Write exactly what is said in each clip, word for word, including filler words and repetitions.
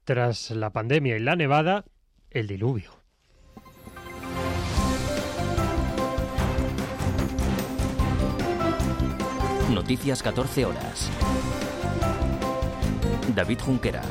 Tras la pandemia y la nevada, el diluvio. Noticias catorce horas. David Junquera.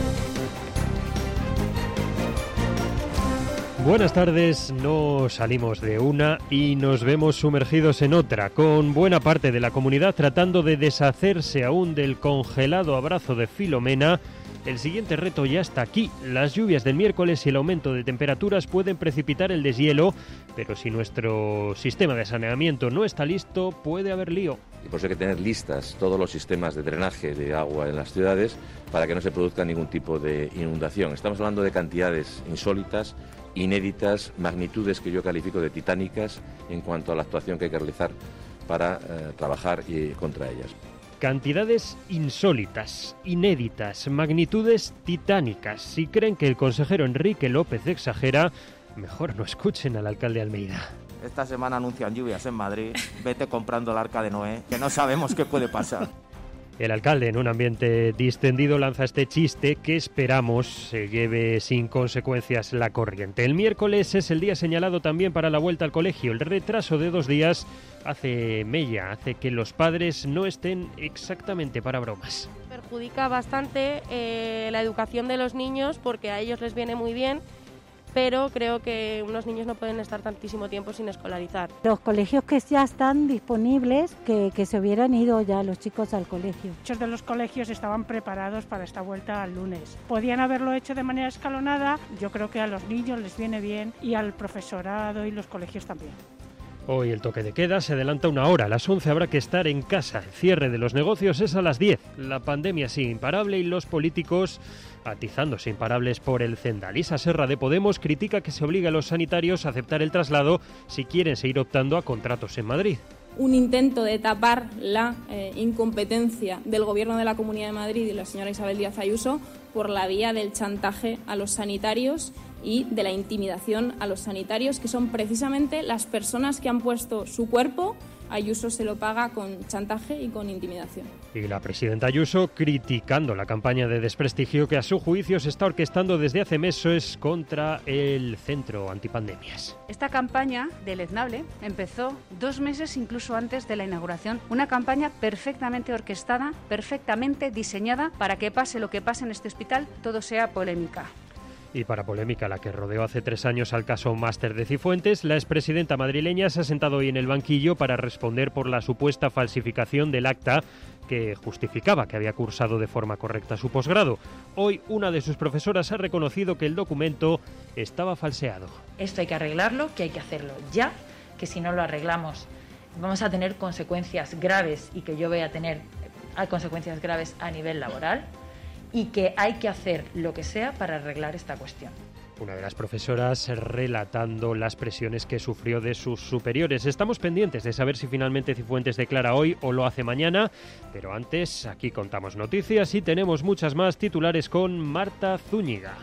Buenas tardes, no salimos de una y nos vemos sumergidos en otra, con buena parte de la comunidad tratando de deshacerse aún del congelado abrazo de Filomena. El siguiente reto ya está aquí. Las lluvias del miércoles y el aumento de temperaturas pueden precipitar el deshielo, pero si nuestro sistema de saneamiento no está listo, puede haber lío. Y por eso hay que tener listas todos los sistemas de drenaje de agua en las ciudades para que no se produzca ningún tipo de inundación. Estamos hablando de cantidades insólitas, inéditas, magnitudes que yo califico de titánicas en cuanto a la actuación que hay que realizar para eh, trabajar y, contra ellas. Cantidades insólitas, inéditas, magnitudes titánicas. Si creen que el consejero Enrique López exagera, mejor no escuchen al alcalde Almeida. Esta semana anuncian lluvias en Madrid. Vete comprando el Arca de Noé, que no sabemos qué puede pasar. El alcalde, en un ambiente distendido, lanza este chiste que esperamos se lleve sin consecuencias la corriente. El miércoles es el día señalado también para la vuelta al colegio. El retraso de dos días hace mella, hace que los padres no estén exactamente para bromas. Perjudica bastante eh, la educación de los niños porque a ellos les viene muy bien, pero creo que unos niños no pueden estar tantísimo tiempo sin escolarizar. Los colegios que ya están disponibles, que, que se hubieran ido ya los chicos al colegio. Muchos de los colegios estaban preparados para esta vuelta al lunes. Podían haberlo hecho de manera escalonada, yo creo que a los niños les viene bien y al profesorado y los colegios también. Hoy el toque de queda se adelanta una hora. A las once habrá que estar en casa. El cierre de los negocios es a las diez. La pandemia sigue imparable y los políticos atizándose imparables por el Zendal. Isa Serra de Podemos critica que se obligue a los sanitarios a aceptar el traslado si quieren seguir optando a contratos en Madrid. Un intento de tapar la eh, incompetencia del Gobierno de la Comunidad de Madrid y la señora Isabel Díaz Ayuso por la vía del chantaje a los sanitarios y de la intimidación a los sanitarios, que son precisamente las personas que han puesto su cuerpo. Ayuso se lo paga con chantaje y con intimidación. Y la presidenta Ayuso criticando la campaña de desprestigio que a su juicio se está orquestando desde hace meses contra el Centro Antipandemias. Esta campaña deleznable empezó dos meses incluso antes de la inauguración. Una campaña perfectamente orquestada, perfectamente diseñada para que pase lo que pase en este hospital, todo sea polémica. Y para polémica la que rodeó hace tres años al caso Máster de Cifuentes, la expresidenta madrileña se ha sentado hoy en el banquillo para responder por la supuesta falsificación del acta que justificaba que había cursado de forma correcta su posgrado. Hoy una de sus profesoras ha reconocido que el documento estaba falseado. Esto hay que arreglarlo, que hay que hacerlo ya, que si no lo arreglamos vamos a tener consecuencias graves y que yo voy a tener consecuencias graves a nivel laboral. Y que hay que hacer lo que sea para arreglar esta cuestión. Una de las profesoras relatando las presiones que sufrió de sus superiores. Estamos pendientes de saber si finalmente Cifuentes declara hoy o lo hace mañana, pero antes aquí contamos noticias y tenemos muchas más titulares con Marta Zúñiga.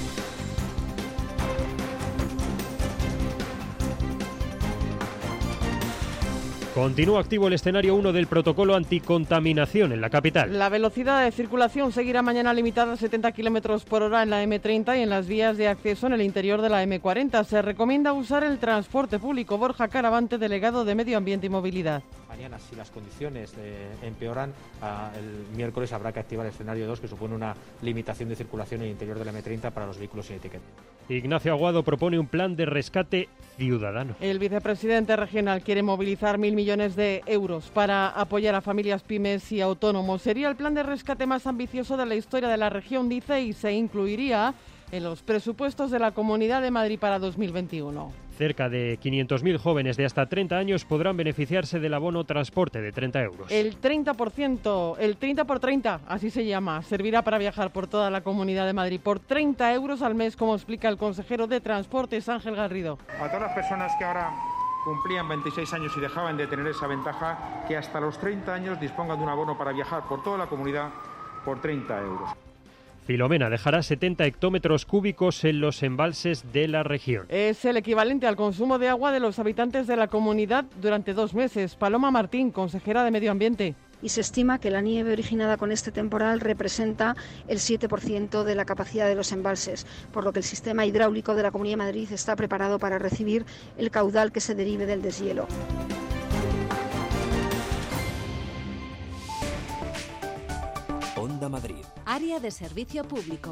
Continúa activo el escenario uno del protocolo anticontaminación en la capital. La velocidad de circulación seguirá mañana limitada a setenta kilómetros por hora en la eme treinta y en las vías de acceso en el interior de la eme cuarenta. Se recomienda usar el transporte público. Borja Caravante, delegado de Medio Ambiente y Movilidad. Mañana, si las condiciones eh, empeoran, ah, el miércoles habrá que activar el escenario dos, que supone una limitación de circulación en el interior de la eme treinta para los vehículos sin etiqueta. Ignacio Aguado propone un plan de rescate ciudadano. El vicepresidente regional quiere movilizar mil millones de euros para apoyar a familias, pymes y autónomos. Sería el plan de rescate más ambicioso de la historia de la región, dice, y se incluiría en los presupuestos de la Comunidad de Madrid para dos mil veintiuno. Cerca de quinientos mil jóvenes de hasta treinta años podrán beneficiarse del abono transporte de treinta euros. El treinta por ciento, el treinta por treinta, así se llama, servirá para viajar por toda la Comunidad de Madrid por treinta euros al mes, como explica el consejero de Transportes, Ángel Garrido. A todas las personas que ahora cumplían veintiséis años y dejaban de tener esa ventaja, que hasta los treinta años dispongan de un abono para viajar por toda la comunidad por treinta euros. Filomena dejará setenta hectómetros cúbicos en los embalses de la región. Es el equivalente al consumo de agua de los habitantes de la comunidad durante dos meses. Paloma Martín, consejera de Medio Ambiente. y se estima que la nieve originada con este temporal representa el siete por ciento de la capacidad de los embalses, por lo que el sistema hidráulico de la Comunidad de Madrid está preparado para recibir el caudal que se derive del deshielo. Onda Madrid. Área de servicio público.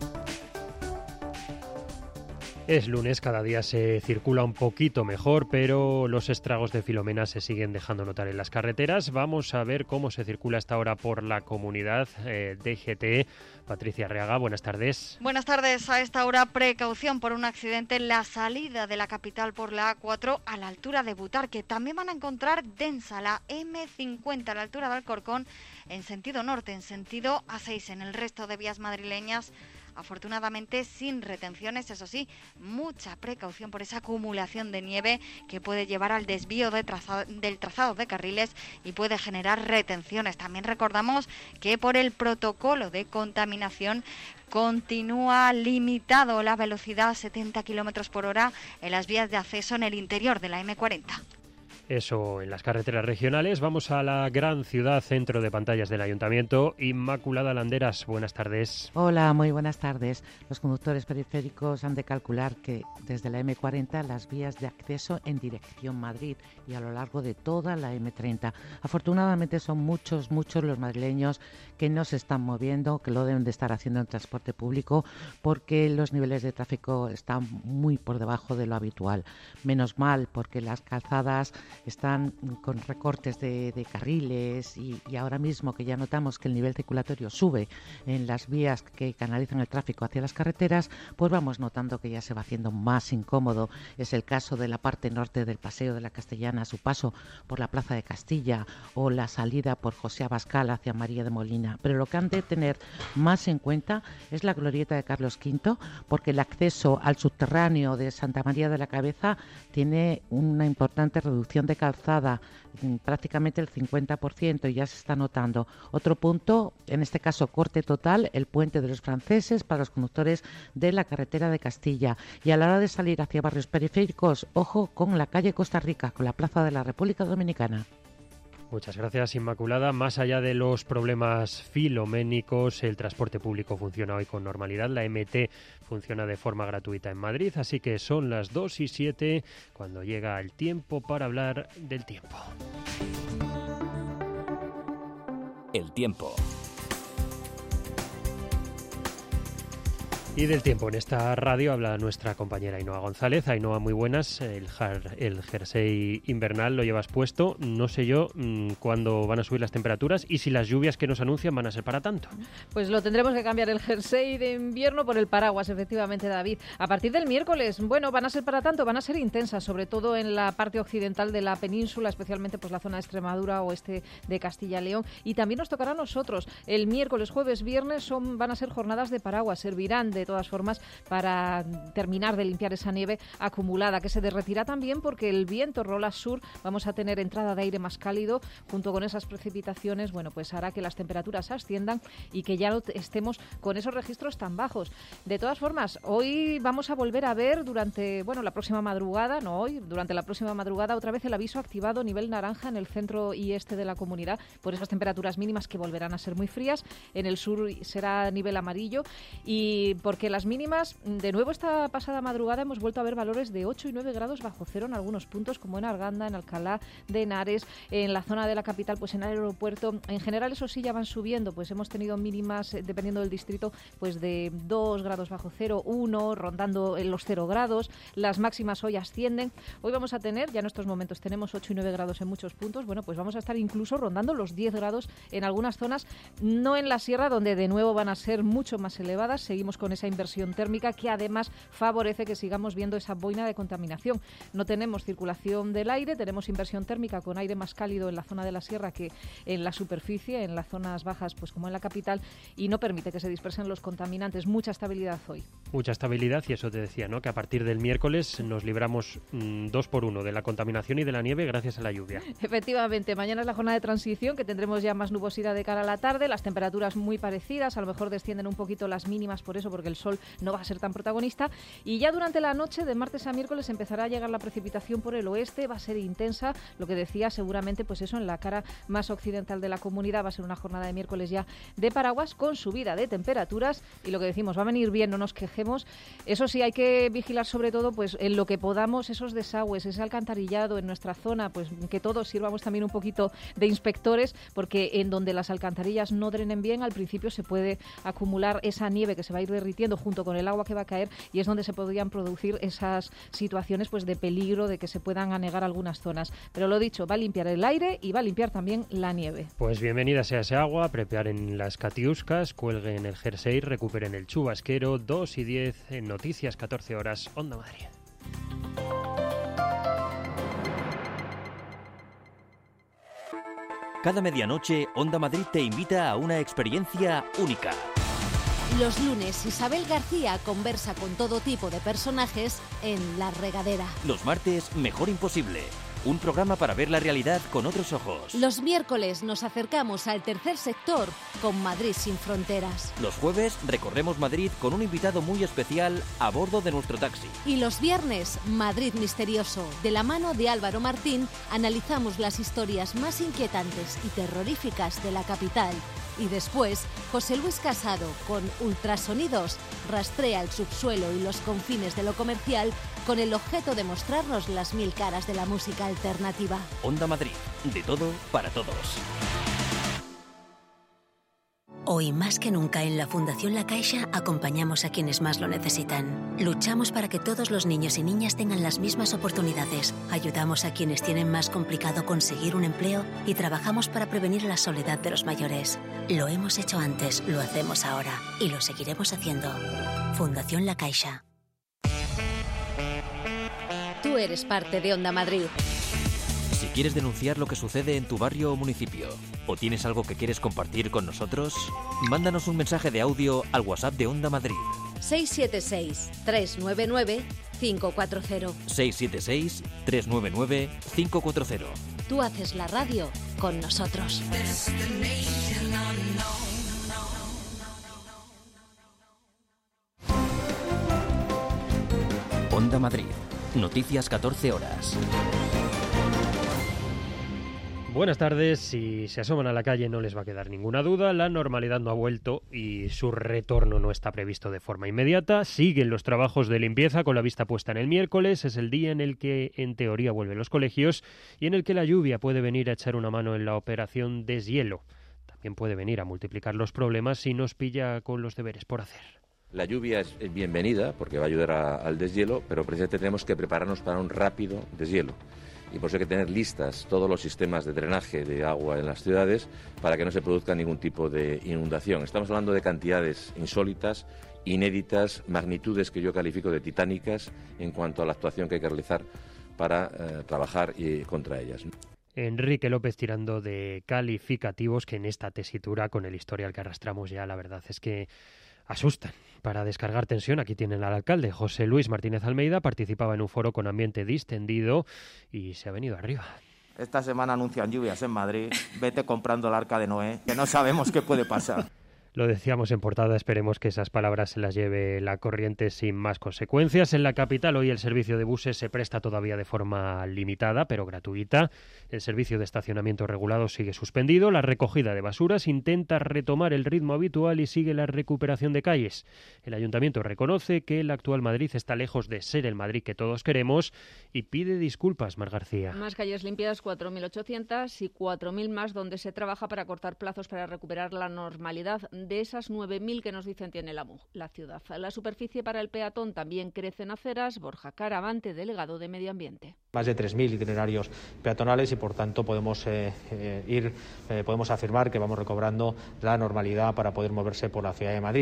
Es lunes, cada día se circula un poquito mejor, pero los estragos de Filomena se siguen dejando notar en las carreteras. Vamos a ver cómo se circula hasta ahora por la comunidad. eh, D G T. Patricia Arriaga, buenas tardes. Buenas tardes. A esta hora, precaución por un accidente en la salida de la capital por la A cuatro a la altura de Butarque. También van a encontrar densa la eme cincuenta a la altura de Alcorcón en sentido norte, en sentido A seis. En el resto de vías madrileñas, afortunadamente sin retenciones, eso sí, mucha precaución por esa acumulación de nieve que puede llevar al desvío de trazado, del trazado de carriles y puede generar retenciones. También recordamos que por el protocolo de contaminación continúa limitado la velocidad a setenta kilómetros por hora en las vías de acceso en el interior de la eme cuarenta. Eso en las carreteras regionales. Vamos a la gran ciudad, centro de pantallas del Ayuntamiento. Inmaculada Landeras, buenas tardes. Hola, muy buenas tardes. Los conductores periféricos han de calcular que desde la eme cuarenta las vías de acceso en dirección Madrid y a lo largo de toda la eme treinta. Afortunadamente son muchos, muchos los madrileños que no se están moviendo, que lo deben de estar haciendo en transporte público porque los niveles de tráfico están muy por debajo de lo habitual. Menos mal, porque las calzadas están con recortes de, de carriles y, y ahora mismo que ya notamos que el nivel circulatorio sube en las vías que canalizan el tráfico hacia las carreteras, pues vamos notando que ya se va haciendo más incómodo. Es el caso de la parte norte del Paseo de la Castellana, a su paso por la Plaza de Castilla o la salida por José Abascal hacia María de Molina. Pero lo que han de tener más en cuenta es la glorieta de Carlos quinto, porque el acceso al subterráneo de Santa María de la Cabeza tiene una importante reducción de calzada, prácticamente el cincuenta por ciento, y ya se está notando. Otro punto, en este caso corte total, el puente de los franceses para los conductores de la carretera de Castilla. Y a la hora de salir hacia barrios periféricos, ojo con la calle Costa Rica, con la Plaza de la República Dominicana. Muchas gracias, Inmaculada. Más allá de los problemas filoménicos, el transporte público funciona hoy con normalidad. La eme te funciona de forma gratuita en Madrid, así que son las dos y siete cuando llega el tiempo para hablar del tiempo. El tiempo. Y del tiempo en esta radio habla nuestra compañera Ainhoa González. Ainhoa, muy buenas. El, jar, el jersey invernal lo llevas puesto. No sé yo mmm, cuándo van a subir las temperaturas y si las lluvias que nos anuncian van a ser para tanto. Pues lo tendremos que cambiar el jersey de invierno por el paraguas, efectivamente, David. A partir del miércoles, bueno, van a ser para tanto, van a ser intensas, sobre todo en la parte occidental de la península, especialmente pues la zona de Extremadura, oeste de Castilla y León. Y también nos tocará a nosotros. El miércoles, jueves, viernes son, van a ser jornadas de paraguas. Servirán de De todas formas para terminar de limpiar esa nieve acumulada, que se derretirá también porque el viento rola sur. Vamos a tener entrada de aire más cálido junto con esas precipitaciones, bueno, pues hará que las temperaturas asciendan y que ya no estemos con esos registros tan bajos. De todas formas, hoy vamos a volver a ver durante, bueno, la próxima madrugada, no hoy, durante la próxima madrugada otra vez el aviso activado nivel naranja en el centro y este de la comunidad por esas temperaturas mínimas que volverán a ser muy frías. En el sur será nivel amarillo y por porque las mínimas, de nuevo esta pasada madrugada hemos vuelto a ver valores de ocho y nueve grados bajo cero en algunos puntos, como en Arganda, en Alcalá de Henares, en la zona de la capital, pues en el aeropuerto. En general, eso sí, ya van subiendo, pues hemos tenido mínimas, dependiendo del distrito, pues de dos grados bajo cero, uno, rondando en los cero grados. Las máximas hoy ascienden. Hoy vamos a tener, ya en estos momentos tenemos ocho y nueve grados en muchos puntos, bueno, pues vamos a estar incluso rondando los diez grados en algunas zonas, no en la sierra, donde de nuevo van a ser mucho más elevadas. Seguimos con esa inversión térmica que además favorece que sigamos viendo esa boina de contaminación. No tenemos circulación del aire, tenemos inversión térmica con aire más cálido en la zona de la sierra que en la superficie, en las zonas bajas, pues como en la capital, y no permite que se dispersen los contaminantes. Mucha estabilidad hoy. Mucha estabilidad y eso te decía, ¿no? Que a partir del miércoles nos libramos mmm, dos por uno de la contaminación y de la nieve gracias a la lluvia. Efectivamente, mañana es la jornada de transición, que tendremos ya más nubosidad de cara a la tarde, las temperaturas muy parecidas, a lo mejor descienden un poquito las mínimas por eso, porque el sol no va a ser tan protagonista, y ya durante la noche de martes a miércoles empezará a llegar la precipitación por el oeste, va a ser intensa, lo que decía seguramente pues eso en la cara más occidental de la comunidad, va a ser una jornada de miércoles ya de paraguas con subida de temperaturas y lo que decimos, va a venir bien, no nos quejemos. Eso sí, hay que vigilar sobre todo pues en lo que podamos esos desagües, ese alcantarillado en nuestra zona, pues que todos sirvamos también un poquito de inspectores, porque en donde las alcantarillas no drenen bien, al principio se puede acumular esa nieve que se va a ir derritiendo junto con el agua que va a caer y es donde se podrían producir esas situaciones pues de peligro de que se puedan anegar algunas zonas. Pero lo dicho, va a limpiar el aire y va a limpiar también la nieve. Pues bienvenida sea ese agua, preparen las catiuscas, cuelguen el jersey, recuperen el chubasquero, dos y diez en Noticias, catorce horas, Onda Madrid. Cada medianoche, Onda Madrid te invita a una experiencia única. Los lunes, Isabel García conversa con todo tipo de personajes en La Regadera. Los martes, Mejor Imposible. Un programa para ver la realidad con otros ojos. Los miércoles nos acercamos al tercer sector con Madrid sin fronteras. Los jueves recorremos Madrid con un invitado muy especial a bordo de nuestro taxi. Y los viernes, Madrid Misterioso. De la mano de Álvaro Martín, analizamos las historias más inquietantes y terroríficas de la capital. Y después, José Luis Casado, con Ultrasonidos, rastrea el subsuelo y los confines de lo comercial con el objeto de mostrarnos las mil caras de la música alternativa. Onda Madrid, de todo para todos. Hoy más que nunca en la Fundación La Caixa acompañamos a quienes más lo necesitan. Luchamos para que todos los niños y niñas tengan las mismas oportunidades. Ayudamos a quienes tienen más complicado conseguir un empleo y trabajamos para prevenir la soledad de los mayores. Lo hemos hecho antes, lo hacemos ahora y lo seguiremos haciendo. Fundación La Caixa. Tú eres parte de Onda Madrid. Si quieres denunciar lo que sucede en tu barrio o municipio, o tienes algo que quieres compartir con nosotros, mándanos un mensaje de audio al WhatsApp de Onda Madrid. seis siete seis, tres nueve nueve, cinco cuatro cero. seis siete seis, tres nueve nueve, cinco cuatro cero. Tú haces la radio con nosotros. Onda Madrid. Noticias catorce horas. Buenas tardes. Si se asoman a la calle no les va a quedar ninguna duda. La normalidad no ha vuelto y su retorno no está previsto de forma inmediata. Siguen los trabajos de limpieza con la vista puesta en el miércoles. Es el día en el que en teoría vuelven los colegios y en el que la lluvia puede venir a echar una mano en la operación deshielo. También puede venir a multiplicar los problemas si nos pilla con los deberes por hacer. La lluvia es bienvenida porque va a ayudar a, al deshielo, pero precisamente tenemos que prepararnos para un rápido deshielo. Y por eso hay que tener listas todos los sistemas de drenaje de agua en las ciudades para que no se produzca ningún tipo de inundación. Estamos hablando de cantidades insólitas, inéditas, magnitudes que yo califico de titánicas en cuanto a la actuación que hay que realizar para eh, trabajar y, contra ellas. Enrique López tirando de calificativos que en esta tesitura, con el historial que arrastramos ya, la verdad es que asustan. Para descargar tensión, aquí tienen al alcalde. José Luis Martínez Almeida participaba en un foro con ambiente distendido y se ha venido arriba. Esta semana anuncian lluvias en Madrid. Vete comprando el Arca de Noé, que no sabemos qué puede pasar. Lo decíamos en portada, esperemos que esas palabras se las lleve la corriente sin más consecuencias. En la capital hoy el servicio de buses se presta todavía de forma limitada, pero gratuita. El servicio de estacionamiento regulado sigue suspendido. La recogida de basuras intenta retomar el ritmo habitual y sigue la recuperación de calles. El ayuntamiento reconoce que el actual Madrid está lejos de ser el Madrid que todos queremos y pide disculpas, Mar García. Más calles limpias, cuatro mil ochocientas y cuatro mil más donde se trabaja para cortar plazos para recuperar la normalidad de esas nueve mil que nos dicen tiene la, la ciudad. La superficie para el peatón también crece en aceras. Borja Caravante, delegado de Medio Ambiente. Más de tres mil itinerarios peatonales y por tanto podemos eh, eh, ir, eh, podemos afirmar que vamos recobrando la normalidad para poder moverse por la ciudad de Madrid.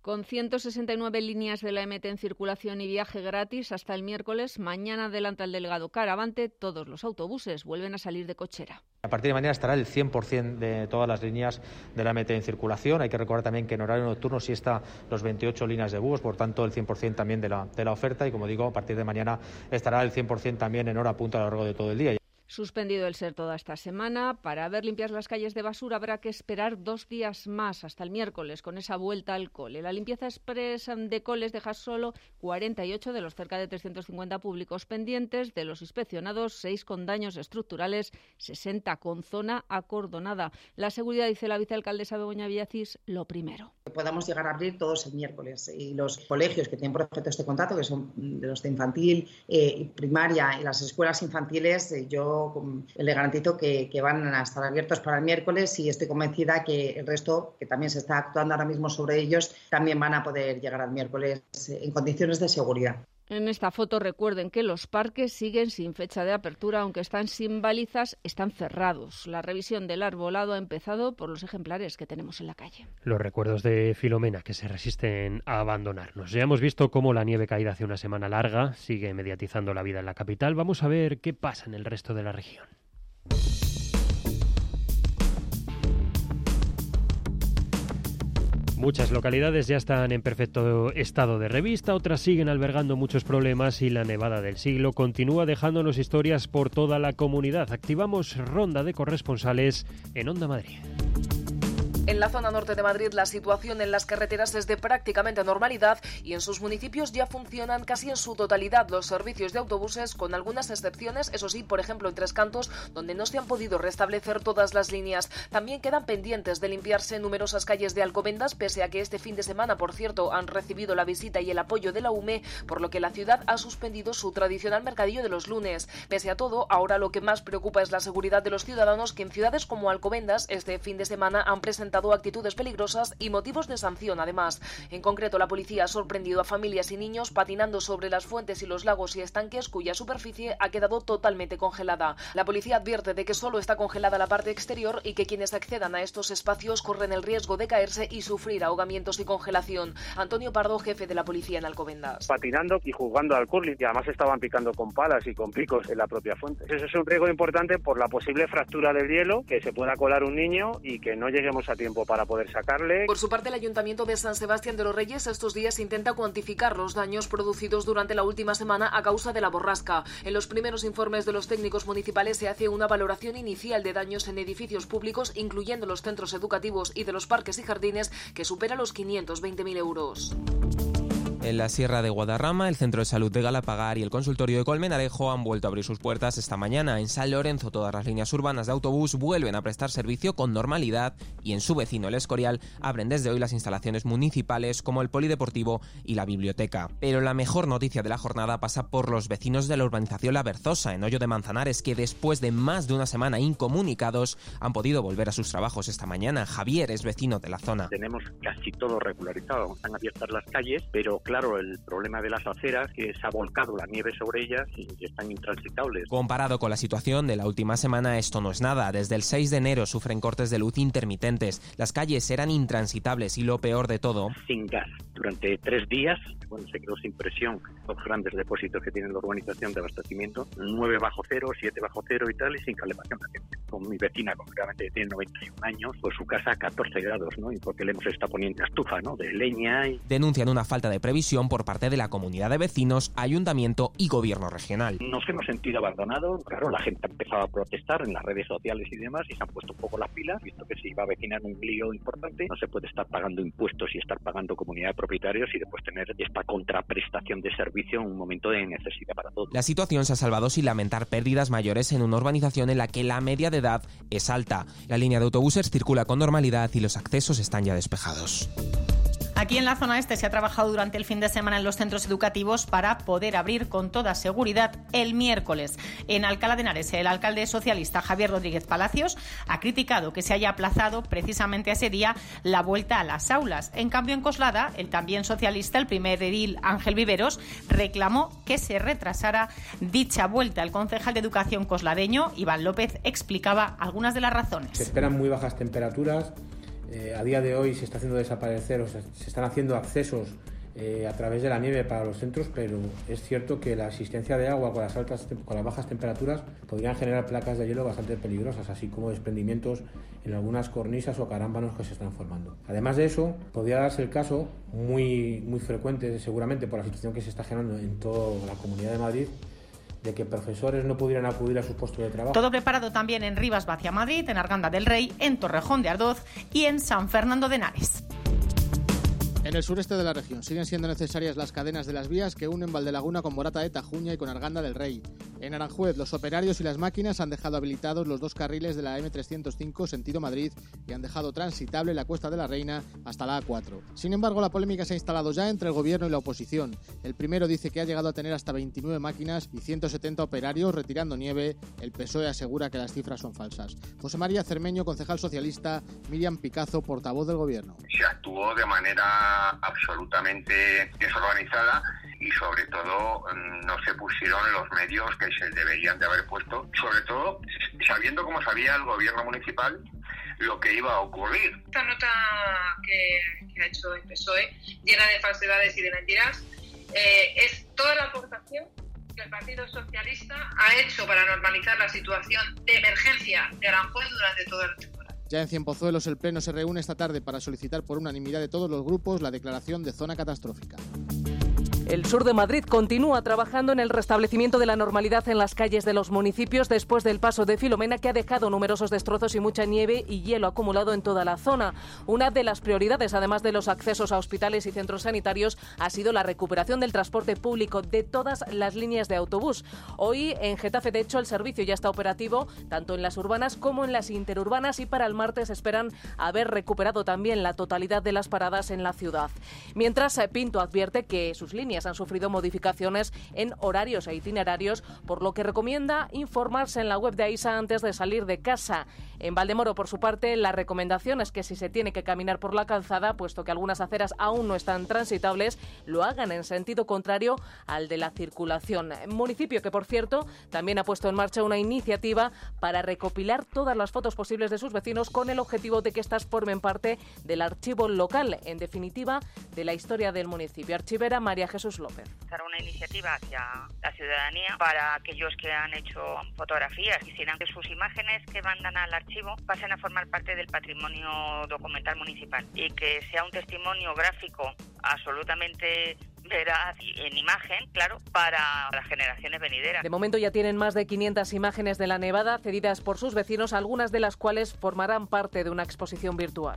Con ciento sesenta y nueve líneas de la M T en circulación y viaje gratis hasta el miércoles, mañana adelanta el delegado Caravante, todos los autobuses vuelven a salir de cochera. A partir de mañana estará el cien por ciento de todas las líneas de la M T en circulación. Hay que recordar también que en horario nocturno sí está los veintiocho líneas de bus, por tanto el cien por ciento también de la, de la oferta y, como digo, a partir de mañana estará el cien por ciento también en hora punta a lo largo de todo el día. Suspendido el SER toda esta semana. Para ver limpias las calles de basura habrá que esperar dos días más, hasta el miércoles, con esa vuelta al cole. La limpieza express de coles deja solo cuarenta y ocho de los cerca de trescientos cincuenta públicos pendientes. De los inspeccionados, seis con daños estructurales, sesenta con zona acordonada. La seguridad, dice la vicealcaldesa Begoña Villacís, lo primero. Que podamos llegar a abrir todos el miércoles. Y los colegios que tienen proyectos de contrato, que son de los de infantil, eh, primaria y las escuelas infantiles, eh, yo le garantizo que, que van a estar abiertos para el miércoles y estoy convencida que el resto, que también se está actuando ahora mismo sobre ellos, también van a poder llegar al miércoles en condiciones de seguridad. En esta foto recuerden que los parques siguen sin fecha de apertura, aunque están sin balizas, están cerrados. La revisión del arbolado ha empezado por los ejemplares que tenemos en la calle. Los recuerdos de Filomena que se resisten a abandonarnos. Ya hemos visto cómo la nieve caída hace una semana larga sigue mediatizando la vida en la capital. Vamos a ver qué pasa en el resto de la región. Muchas localidades ya están en perfecto estado de revista, otras siguen albergando muchos problemas y la nevada del siglo continúa dejándonos historias por toda la comunidad. Activamos ronda de corresponsales en Onda Madrid. En la zona norte de Madrid la situación en las carreteras es de prácticamente normalidad y en sus municipios ya funcionan casi en su totalidad los servicios de autobuses, con algunas excepciones, eso sí, por ejemplo en Tres Cantos, donde no se han podido restablecer todas las líneas. También quedan pendientes de limpiarse numerosas calles de Alcobendas, pese a que este fin de semana, por cierto, han recibido la visita y el apoyo de la U M E, por lo que la ciudad ha suspendido su tradicional mercadillo de los lunes. Pese a todo, ahora lo que más preocupa es la seguridad de los ciudadanos, que en ciudades como Alcobendas este fin de semana han presentado actitudes peligrosas y motivos de sanción además. En concreto, la policía ha sorprendido a familias y niños patinando sobre las fuentes y los lagos y estanques cuya superficie ha quedado totalmente congelada. La policía advierte de que solo está congelada la parte exterior y que quienes accedan a estos espacios corren el riesgo de caerse y sufrir ahogamientos y congelación. Antonio Pardo, jefe de la policía en Alcobendas. Patinando y jugando al curling, y además estaban picando con palas y con picos en la propia fuente. Eso es un riesgo importante por la posible fractura del hielo, que se pueda colar un niño y que no lleguemos a tiempo para poder sacarle. Por su parte, el Ayuntamiento de San Sebastián de los Reyes estos días intenta cuantificar los daños producidos durante la última semana a causa de la borrasca. En los primeros informes de los técnicos municipales se hace una valoración inicial de daños en edificios públicos, incluyendo los centros educativos y de los parques y jardines, que supera los quinientos veinte mil euros. En la Sierra de Guadarrama, el Centro de Salud de Galapagar y el Consultorio de Colmenarejo han vuelto a abrir sus puertas esta mañana. En San Lorenzo, todas las líneas urbanas de autobús vuelven a prestar servicio con normalidad y en su vecino, el Escorial, abren desde hoy las instalaciones municipales como el polideportivo y la biblioteca. Pero la mejor noticia de la jornada pasa por los vecinos de la urbanización La Berzosa, en Hoyo de Manzanares, que después de más de una semana incomunicados han podido volver a sus trabajos esta mañana. Javier es vecino de la zona. Tenemos casi todo regularizado, están abiertas las calles, pero claro, el problema de las aceras, que se ha volcado la nieve sobre ellas y están intransitables. Comparado con la situación de la última semana, esto no es nada. Desde el seis de enero sufren cortes de luz intermitentes. Las calles eran intransitables y lo peor de todo, sin gas. Durante tres días, bueno, se quedó sin presión los grandes depósitos que tiene la urbanización de abastecimiento, nueve bajo cero, siete bajo cero y tal, y sin calefacción. Con mi vecina, concretamente, que tiene noventa y un años, pues su casa a catorce grados, ¿no? Y porque le hemos estado poniendo estufa, ¿no? De leña. Y... denuncian una falta de previsión por parte de la comunidad de vecinos, ayuntamiento y gobierno regional. Nos hemos sentido abandonados. Claro, la gente ha empezado a protestar en las redes sociales y demás y se han puesto un poco las pilas, visto que se iba a avecinar un lío importante. No se puede estar pagando impuestos y estar pagando comunidad de propietarios y después tener esta contraprestación de servicio en un momento de necesidad para todos. La situación se ha salvado sin lamentar pérdidas mayores en una urbanización en la que la media de edad es alta. La línea de autobuses circula con normalidad y los accesos están ya despejados. Aquí en la zona este se ha trabajado durante el fin de semana en los centros educativos para poder abrir con toda seguridad el miércoles. En Alcalá de Henares, el alcalde socialista Javier Rodríguez Palacios ha criticado que se haya aplazado precisamente a ese día la vuelta a las aulas. En cambio, en Coslada, el también socialista, el primer edil Ángel Viveros, reclamó que se retrasara dicha vuelta. El concejal de Educación cosladeño, Iván López, explicaba algunas de las razones. Se esperan muy bajas temperaturas. Eh, a día de hoy se está haciendo desaparecer, o sea, se están haciendo accesos eh, a través de la nieve para los centros, pero es cierto que la existencia de agua con las altas, con las bajas temperaturas podrían generar placas de hielo bastante peligrosas, así como desprendimientos en algunas cornisas o carámbanos que se están formando. Además de eso, podría darse el caso, muy, muy frecuente seguramente por la situación que se está generando en toda la Comunidad de Madrid, de que profesores no pudieran acudir a sus puestos de trabajo. Todo preparado también en Rivas Vacia Madrid, en Arganda del Rey, en Torrejón de Ardoz y en San Fernando de Henares. En el sureste de la región siguen siendo necesarias las cadenas de las vías que unen Valdelaguna con Morata de Tajuña y con Arganda del Rey. En Aranjuez, los operarios y las máquinas han dejado habilitados los dos carriles de la eme trescientos cinco sentido Madrid y han dejado transitable la Cuesta de la Reina hasta la A cuatro. Sin embargo, la polémica se ha instalado ya entre el gobierno y la oposición. El primero dice que ha llegado a tener hasta veintinueve máquinas y ciento setenta operarios retirando nieve. El P S O E asegura que las cifras son falsas. José María Cermeño, concejal socialista, Miriam Picazo, portavoz del gobierno. Se actuó de manera absolutamente desorganizada y sobre todo no se pusieron los medios que se deberían de haber puesto, sobre todo sabiendo como sabía el gobierno municipal lo que iba a ocurrir. Esta nota que, que ha hecho el P S O E, llena de falsedades y de mentiras, eh, es toda la aportación que el Partido Socialista ha hecho para normalizar la situación de emergencia de Aranjuez durante todo el tiempo. Ya en Cienpozuelos, el Pleno se reúne esta tarde para solicitar por unanimidad de todos los grupos la declaración de zona catastrófica. El sur de Madrid continúa trabajando en el restablecimiento de la normalidad en las calles de los municipios después del paso de Filomena, que ha dejado numerosos destrozos y mucha nieve y hielo acumulado en toda la zona. Una de las prioridades, además de los accesos a hospitales y centros sanitarios, ha sido la recuperación del transporte público de todas las líneas de autobús. Hoy en Getafe, de hecho, el servicio ya está operativo tanto en las urbanas como en las interurbanas y para el martes esperan haber recuperado también la totalidad de las paradas en la ciudad. Mientras, Pinto advierte que sus líneas han sufrido modificaciones en horarios e itinerarios, por lo que recomienda informarse en la web de AISA antes de salir de casa. En Valdemoro, por su parte, la recomendación es que si se tiene que caminar por la calzada, puesto que algunas aceras aún no están transitables, lo hagan en sentido contrario al de la circulación. Municipio que, por cierto, también ha puesto en marcha una iniciativa para recopilar todas las fotos posibles de sus vecinos con el objetivo de que éstas formen parte del archivo local, en definitiva, de la historia del municipio. Archivera María Jesús López. Una iniciativa hacia la ciudadanía para aquellos que han hecho fotografías. Quisieran que sus imágenes que mandan al archivo pasen a formar parte del patrimonio documental municipal y que sea un testimonio gráfico absolutamente veraz en imagen, claro, para las generaciones venideras. De momento ya tienen más de quinientas imágenes de la nevada cedidas por sus vecinos, algunas de las cuales formarán parte de una exposición virtual.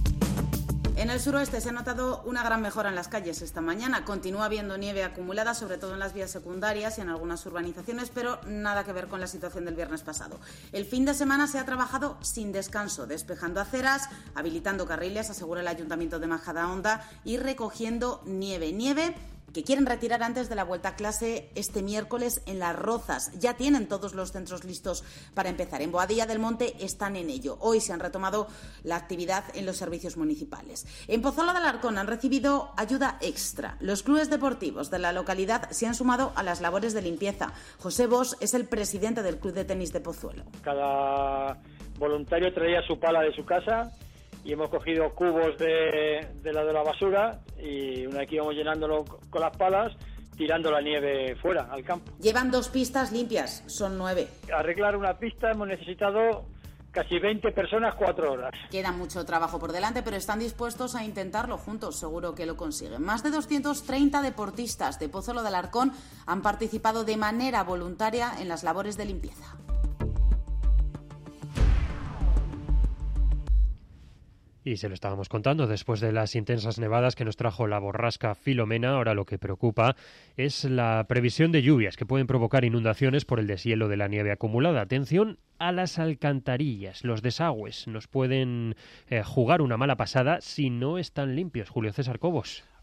En el suroeste se ha notado una gran mejora en las calles esta mañana. Continúa habiendo nieve acumulada, sobre todo en las vías secundarias y en algunas urbanizaciones, pero nada que ver con la situación del viernes pasado. El fin de semana se ha trabajado sin descanso, despejando aceras, habilitando carriles, asegura el Ayuntamiento de Majadahonda, y recogiendo nieve. Nieve que quieren retirar antes de la vuelta a clase este miércoles en Las Rozas. Ya tienen todos los centros listos para empezar. En Boadilla del Monte están en ello. Hoy se han retomado la actividad en los servicios municipales. En Pozuelo de Alarcón han recibido ayuda extra. Los clubes deportivos de la localidad se han sumado a las labores de limpieza. José Bosch es el presidente del Club de Tenis de Pozuelo. Cada voluntario traía su pala de su casa y hemos cogido cubos de, de la de la basura y una vez que íbamos llenándolo con las palas, tirando la nieve fuera, al campo. Llevan dos pistas limpias, son nueve. Arreglar una pista hemos necesitado casi veinte personas, cuatro horas. Queda mucho trabajo por delante, pero están dispuestos a intentarlo juntos, seguro que lo consiguen. Más de doscientos treinta deportistas de Pozuelo de Alarcón han participado de manera voluntaria en las labores de limpieza. Y se lo estábamos contando, después de las intensas nevadas que nos trajo la borrasca Filomena, ahora lo que preocupa es la previsión de lluvias que pueden provocar inundaciones por el deshielo de la nieve acumulada. Atención a las alcantarillas, los desagües nos pueden eh, jugar una mala pasada si no están limpios. Julio César Cobos.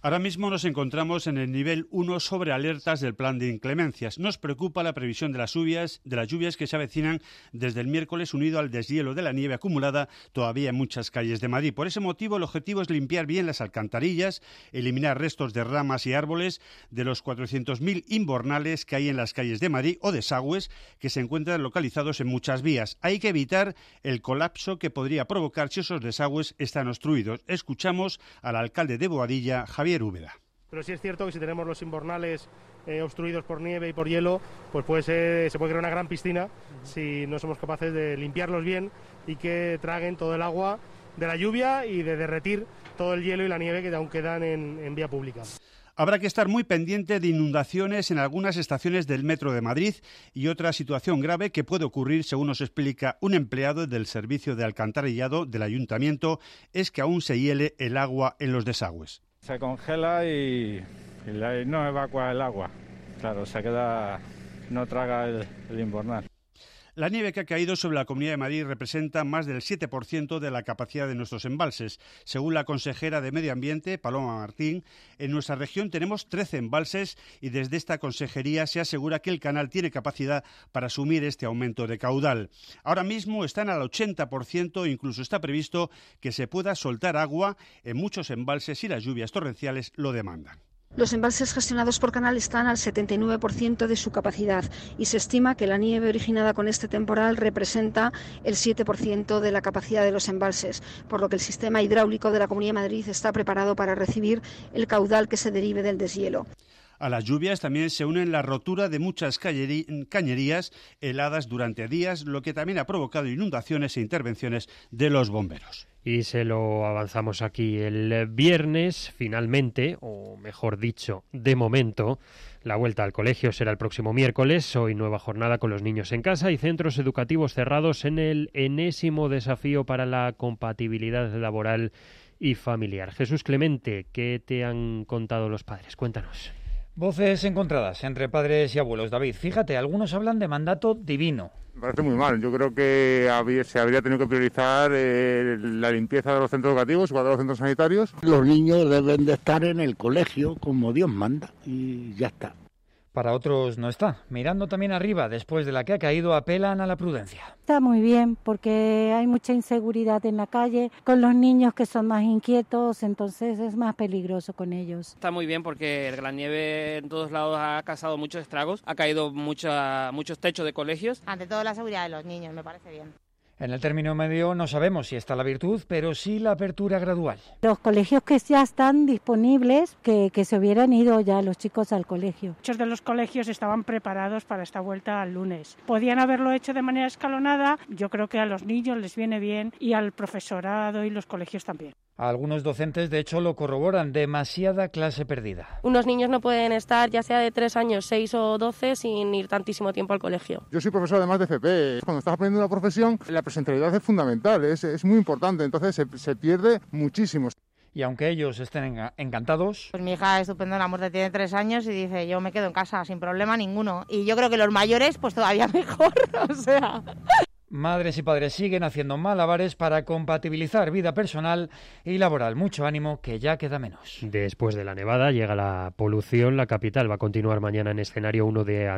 Ahora mismo nos encontramos en el nivel uno sobre alertas del plan de inclemencias. Nos preocupa la previsión de las lluvias, de las lluvias que se avecinan desde el miércoles, unido al deshielo de la nieve acumulada todavía en muchas calles de Madrid. Por ese motivo, el objetivo es limpiar bien las alcantarillas, eliminar restos de ramas y árboles de los cuatrocientos mil invernales que hay en las calles de Madrid o desagües que se encuentran localizados en muchas vías. Hay que evitar el colapso que podría provocar si esos desagües están obstruidos. Escuchamos al alcalde de Boadilla, Javier Úbeda. Pero sí es cierto que si tenemos los invernales eh, obstruidos por nieve y por hielo, pues puede ser, se puede crear una gran piscina si no somos capaces de limpiarlos bien y que traguen todo el agua de la lluvia y de derretir todo el hielo y la nieve que aún quedan en, en vía pública. Habrá que estar muy pendiente de inundaciones en algunas estaciones del Metro de Madrid y otra situación grave que puede ocurrir, según nos explica un empleado del servicio de alcantarillado del Ayuntamiento, es que aún se hiele el agua en los desagües. Se congela y, y no evacua el agua. Claro, se queda, no traga el, el invernal. La nieve que ha caído sobre la Comunidad de Madrid representa más del siete por ciento de la capacidad de nuestros embalses. Según la consejera de Medio Ambiente, Paloma Martín, en nuestra región tenemos trece embalses y desde esta consejería se asegura que el canal tiene capacidad para asumir este aumento de caudal. Ahora mismo están al ochenta por ciento, incluso está previsto que se pueda soltar agua en muchos embalses si las lluvias torrenciales lo demandan. Los embalses gestionados por Canal están al setenta y nueve por ciento de su capacidad y se estima que la nieve originada con este temporal representa el siete por ciento de la capacidad de los embalses, por lo que el sistema hidráulico de la Comunidad de Madrid está preparado para recibir el caudal que se derive del deshielo. A las lluvias también se unen la rotura de muchas cañerías heladas durante días, lo que también ha provocado inundaciones e intervenciones de los bomberos. Y se lo avanzamos aquí el viernes, finalmente, o mejor dicho, de momento, la vuelta al colegio será el próximo miércoles. Hoy nueva jornada con los niños en casa y centros educativos cerrados en el enésimo desafío para la compatibilidad laboral y familiar. Jesús Clemente, ¿qué te han contado los padres? Cuéntanos. Voces encontradas entre padres y abuelos. David, fíjate, algunos hablan de mandato divino. Me parece muy mal. Yo creo que había, se habría tenido que priorizar eh, la limpieza de los centros educativos, igual de los centros sanitarios. Los niños deben de estar en el colegio como Dios manda y ya está. Para otros no está. Mirando también arriba, después de la que ha caído, apelan a la prudencia. Está muy bien porque hay mucha inseguridad en la calle, con los niños que son más inquietos, entonces es más peligroso con ellos. Está muy bien porque la nieve en todos lados ha causado muchos estragos, ha caído mucha, muchos techos de colegios. Ante todo la seguridad de los niños, me parece bien. En el término medio no sabemos si está la virtud, pero sí la apertura gradual. Los colegios que ya están disponibles, que, que se hubieran ido ya los chicos al colegio. Muchos de los colegios estaban preparados para esta vuelta al lunes. Podían haberlo hecho de manera escalonada, yo creo que a los niños les viene bien y al profesorado y los colegios también. Algunos docentes, de hecho, lo corroboran, demasiada clase perdida. Unos niños no pueden estar, ya sea de tres años, seis o doce, sin ir tantísimo tiempo al colegio. Yo soy profesor además de F P. Cuando estás aprendiendo una profesión, la presencialidad es fundamental, es, es muy importante, entonces se, se pierde muchísimo. Y aunque ellos estén encantados... Pues mi hija es estupenda, la muerte tiene tres años y dice, yo me quedo en casa sin problema ninguno. Y yo creo que los mayores, pues todavía mejor, o sea... Madres y padres siguen haciendo malabares para compatibilizar vida personal y laboral. Mucho ánimo, que ya queda menos. Después de la nevada llega la polución. La capital va a continuar mañana en escenario uno de,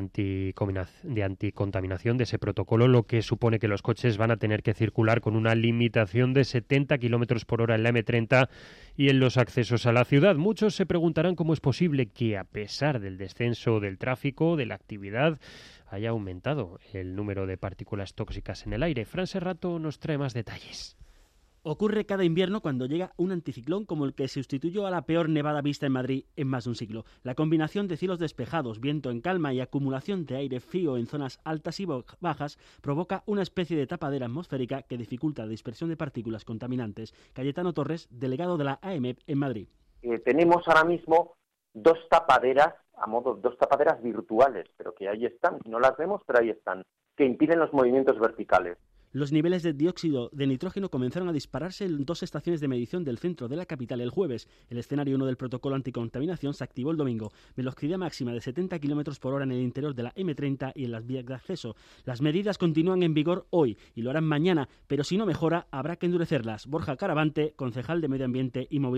de anticontaminación de ese protocolo, lo que supone que los coches van a tener que circular con una limitación de setenta kilómetros por hora en la eme treinta y en los accesos a la ciudad. Muchos se preguntarán cómo es posible que, a pesar del descenso del tráfico, de la actividad, haya aumentado el número de partículas tóxicas en el aire. Fran Serrato nos trae más detalles. Ocurre cada invierno cuando llega un anticiclón como el que sustituyó a la peor nevada vista en Madrid en más de un siglo. La combinación de cielos despejados, viento en calma y acumulación de aire frío en zonas altas y bajas provoca una especie de tapadera atmosférica que dificulta la dispersión de partículas contaminantes. Cayetano Torres, delegado de la A E M E P en Madrid. Eh, tenemos ahora mismo dos tapaderas, a modo dos tapaderas virtuales, pero que ahí están, no las vemos, pero ahí están, que impiden los movimientos verticales. Los niveles de dióxido de nitrógeno comenzaron a dispararse en dos estaciones de medición del centro de la capital el jueves. El escenario uno del protocolo anticontaminación se activó el domingo. Velocidad máxima de setenta kilómetros por hora en el interior de la eme treinta y en las vías de acceso. Las medidas continúan en vigor hoy y lo harán mañana, pero si no mejora, habrá que endurecerlas. Borja Caravante, concejal de Medio Ambiente y Movilidad.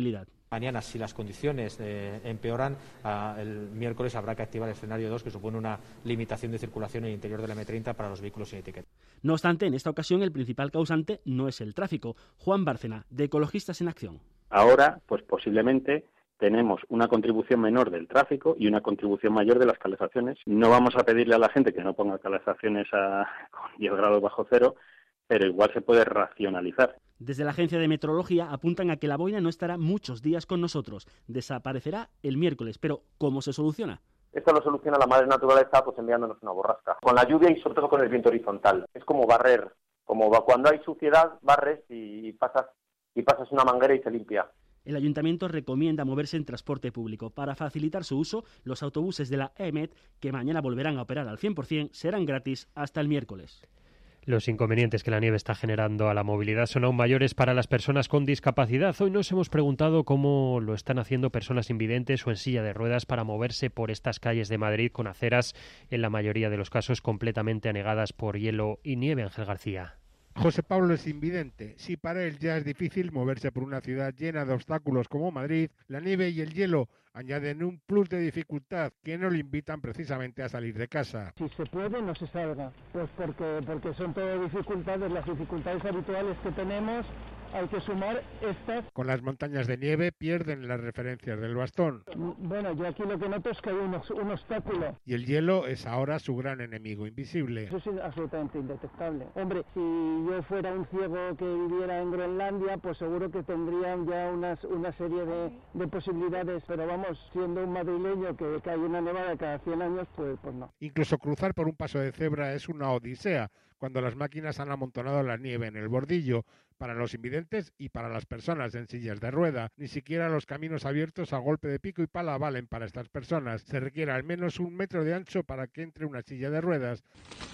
Mañana, si las condiciones eh, empeoran, ah, el miércoles habrá que activar el escenario dos, que supone una limitación de circulación en el interior de la eme treinta para los vehículos sin etiqueta. No obstante, en esta ocasión el principal causante no es el tráfico. Juan Bárcena, de Ecologistas en Acción. Ahora, pues posiblemente tenemos una contribución menor del tráfico y una contribución mayor de las calefacciones. No vamos a pedirle a la gente que no ponga calefacciones a con diez grados bajo cero, pero igual se puede racionalizar. Desde la Agencia de Meteorología apuntan a que la boina no estará muchos días con nosotros. Desaparecerá el miércoles, pero ¿cómo se soluciona? Esto lo soluciona la madre naturaleza pues enviándonos una borrasca. Con la lluvia y sobre todo con el viento horizontal. Es como barrer, como va, cuando hay suciedad barres y pasas, y pasas una manguera y se limpia. El Ayuntamiento recomienda moverse en transporte público. Para facilitar su uso, los autobuses de la E M E T, que mañana volverán a operar al cien por ciento, serán gratis hasta el miércoles. Los inconvenientes que la nieve está generando a la movilidad son aún mayores para las personas con discapacidad. Hoy nos hemos preguntado cómo lo están haciendo personas invidentes o en silla de ruedas para moverse por estas calles de Madrid con aceras, en la mayoría de los casos completamente anegadas por hielo y nieve. Ángel García. José Pablo es invidente. Si para él ya es difícil moverse por una ciudad llena de obstáculos como Madrid, la nieve y el hielo añaden un plus de dificultad que no le invitan precisamente a salir de casa. Si se puede, no se salga, pues porque, porque son todas dificultades, las dificultades habituales que tenemos, hay que sumar estas. Con las montañas de nieve pierden las referencias del bastón. Bueno, yo aquí lo que noto es que hay un, un obstáculo. Y el hielo es ahora su gran enemigo invisible. Eso es absolutamente indetectable. Hombre, si yo fuera un ciego que viviera en Groenlandia, pues seguro que tendrían ya unas, una serie de, de posibilidades, pero vamos, siendo un madrileño que, que hay una nevada cada cien años, pues, pues no. Incluso cruzar por un paso de cebra es una odisea, cuando las máquinas han amontonado la nieve en el bordillo, para los invidentes y para las personas en sillas de rueda. Ni siquiera los caminos abiertos a golpe de pico y pala valen para estas personas. Se requiere al menos un metro de ancho para que entre una silla de ruedas.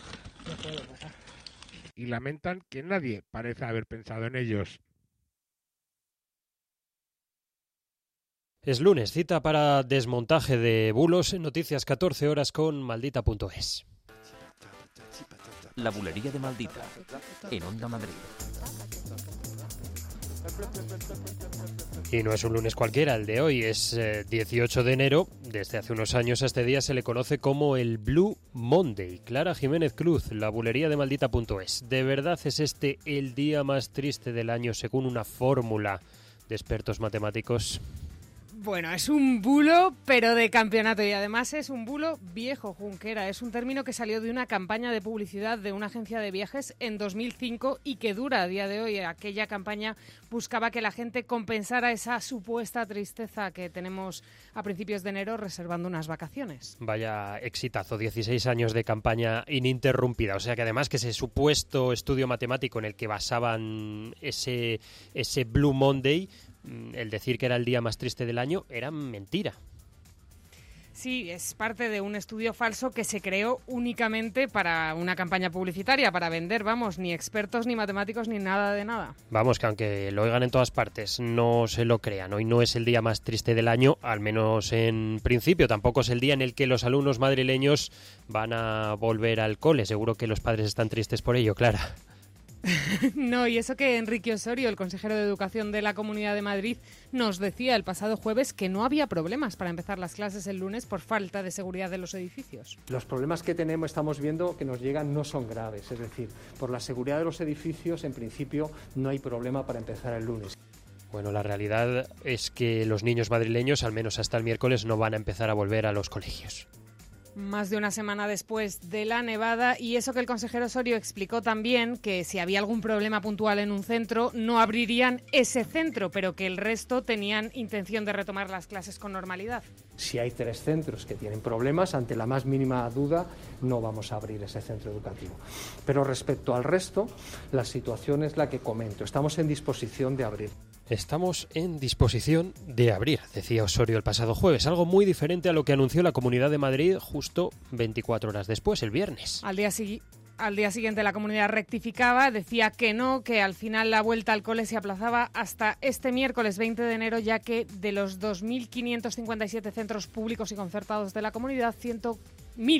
No puedo pasar. Y lamentan que nadie parece haber pensado en ellos. Es lunes, cita para desmontaje de bulos en Noticias catorce horas con maldita punto es. La bulería de Maldita, en Onda Madrid. Y no es un lunes cualquiera, el de hoy es eh, dieciocho de enero. Desde hace unos años a este día se le conoce como el Blue Monday. Clara Jiménez Cruz, la bulería de maldita punto es. ¿De verdad es este el día más triste del año según una fórmula de expertos matemáticos? Bueno, es un bulo, pero de campeonato, y además es un bulo viejo, Junquera. Es un término que salió de una campaña de publicidad de una agencia de viajes en dos mil cinco y que dura a día de hoy. Aquella campaña buscaba que la gente compensara esa supuesta tristeza que tenemos a principios de enero reservando unas vacaciones. Vaya exitazo, dieciséis años de campaña ininterrumpida. O sea que además que ese supuesto estudio matemático en el que basaban ese, ese Blue Monday, el decir que era el día más triste del año, era mentira. Sí, es parte de un estudio falso que se creó únicamente para una campaña publicitaria, para vender, vamos, ni expertos, ni matemáticos, ni nada de nada. Vamos, que aunque lo oigan en todas partes, no se lo crean. Hoy no es el día más triste del año, al menos en principio. Tampoco es el día en el que los alumnos madrileños van a volver al cole. Seguro que los padres están tristes por ello, Clara. No, y eso que Enrique Osorio, el consejero de Educación de la Comunidad de Madrid, nos decía el pasado jueves que no había problemas para empezar las clases el lunes por falta de seguridad de los edificios. Los problemas que tenemos, estamos viendo que nos llegan, no son graves, es decir, por la seguridad de los edificios, en principio, no hay problema para empezar el lunes. Bueno, la realidad es que los niños madrileños, al menos hasta el miércoles, no van a empezar a volver a los colegios. Más de una semana después de la nevada, y eso que el consejero Osorio explicó también que si había algún problema puntual en un centro, no abrirían ese centro, pero que el resto tenían intención de retomar las clases con normalidad. Si hay tres centros que tienen problemas, ante la más mínima duda no vamos a abrir ese centro educativo. Pero respecto al resto, la situación es la que comento. Estamos en disposición de abrir. Estamos en disposición de abrir, decía Osorio el pasado jueves, algo muy diferente a lo que anunció la Comunidad de Madrid justo veinticuatro horas después, el viernes. Al día siguiente... Al día siguiente la comunidad rectificaba, decía que no, que al final la vuelta al cole se aplazaba hasta este miércoles veinte de enero, ya que de los dos mil quinientos cincuenta y siete centros públicos y concertados de la comunidad, mil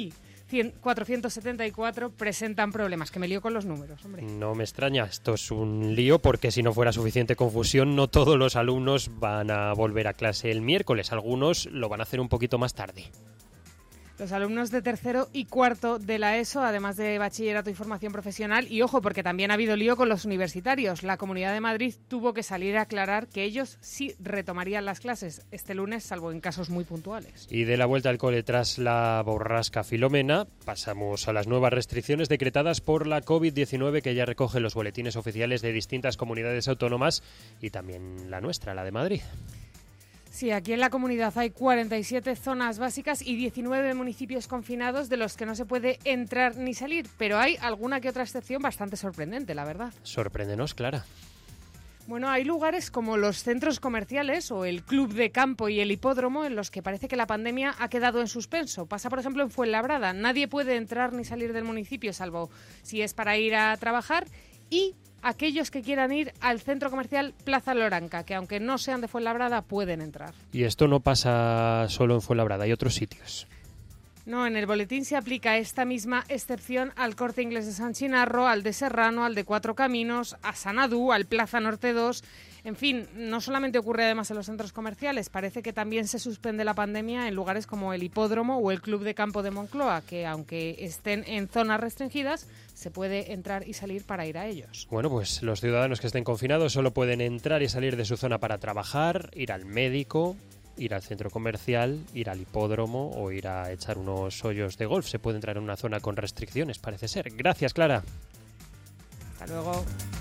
cuatrocientos setenta y cuatro presentan problemas. Que me lío con los números, hombre. No me extraña, esto es un lío porque si no fuera suficiente confusión, no todos los alumnos van a volver a clase el miércoles. Algunos lo van a hacer un poquito más tarde. Los alumnos de tercero y cuarto de la ESO, además de bachillerato y formación profesional, y ojo, porque también ha habido lío con los universitarios. La Comunidad de Madrid tuvo que salir a aclarar que ellos sí retomarían las clases este lunes, salvo en casos muy puntuales. Y de la vuelta al cole tras la borrasca Filomena, pasamos a las nuevas restricciones decretadas por la covid diecinueve que ya recoge los boletines oficiales de distintas comunidades autónomas y también la nuestra, la de Madrid. Sí, aquí en la comunidad hay cuarenta y siete zonas básicas y diecinueve municipios confinados de los que no se puede entrar ni salir, pero hay alguna que otra excepción bastante sorprendente, la verdad. Sorpréndenos, Clara. Bueno, hay lugares como los centros comerciales o el club de campo y el hipódromo en los que parece que la pandemia ha quedado en suspenso. Pasa, por ejemplo, en Fuenlabrada. Nadie puede entrar ni salir del municipio, salvo si es para ir a trabajar, y aquellos que quieran ir al centro comercial Plaza Loranca, que aunque no sean de Fuenlabrada, pueden entrar. Y esto no pasa solo en Fuenlabrada, hay otros sitios. No, en el boletín se aplica esta misma excepción al Corte Inglés de San Chinarro, al de Serrano, al de Cuatro Caminos, a Sanadú, al Plaza Norte dos. En fin, no solamente ocurre además en los centros comerciales, parece que también se suspende la pandemia en lugares como el hipódromo o el Club de Campo de Moncloa, que aunque estén en zonas restringidas, se puede entrar y salir para ir a ellos. Bueno, pues los ciudadanos que estén confinados solo pueden entrar y salir de su zona para trabajar, ir al médico, ir al centro comercial, ir al hipódromo o ir a echar unos hoyos de golf. Se puede entrar en una zona con restricciones, parece ser. Gracias, Clara. Hasta luego.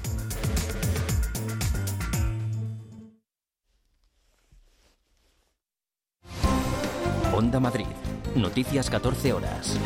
Onda Madrid. Noticias catorce horas.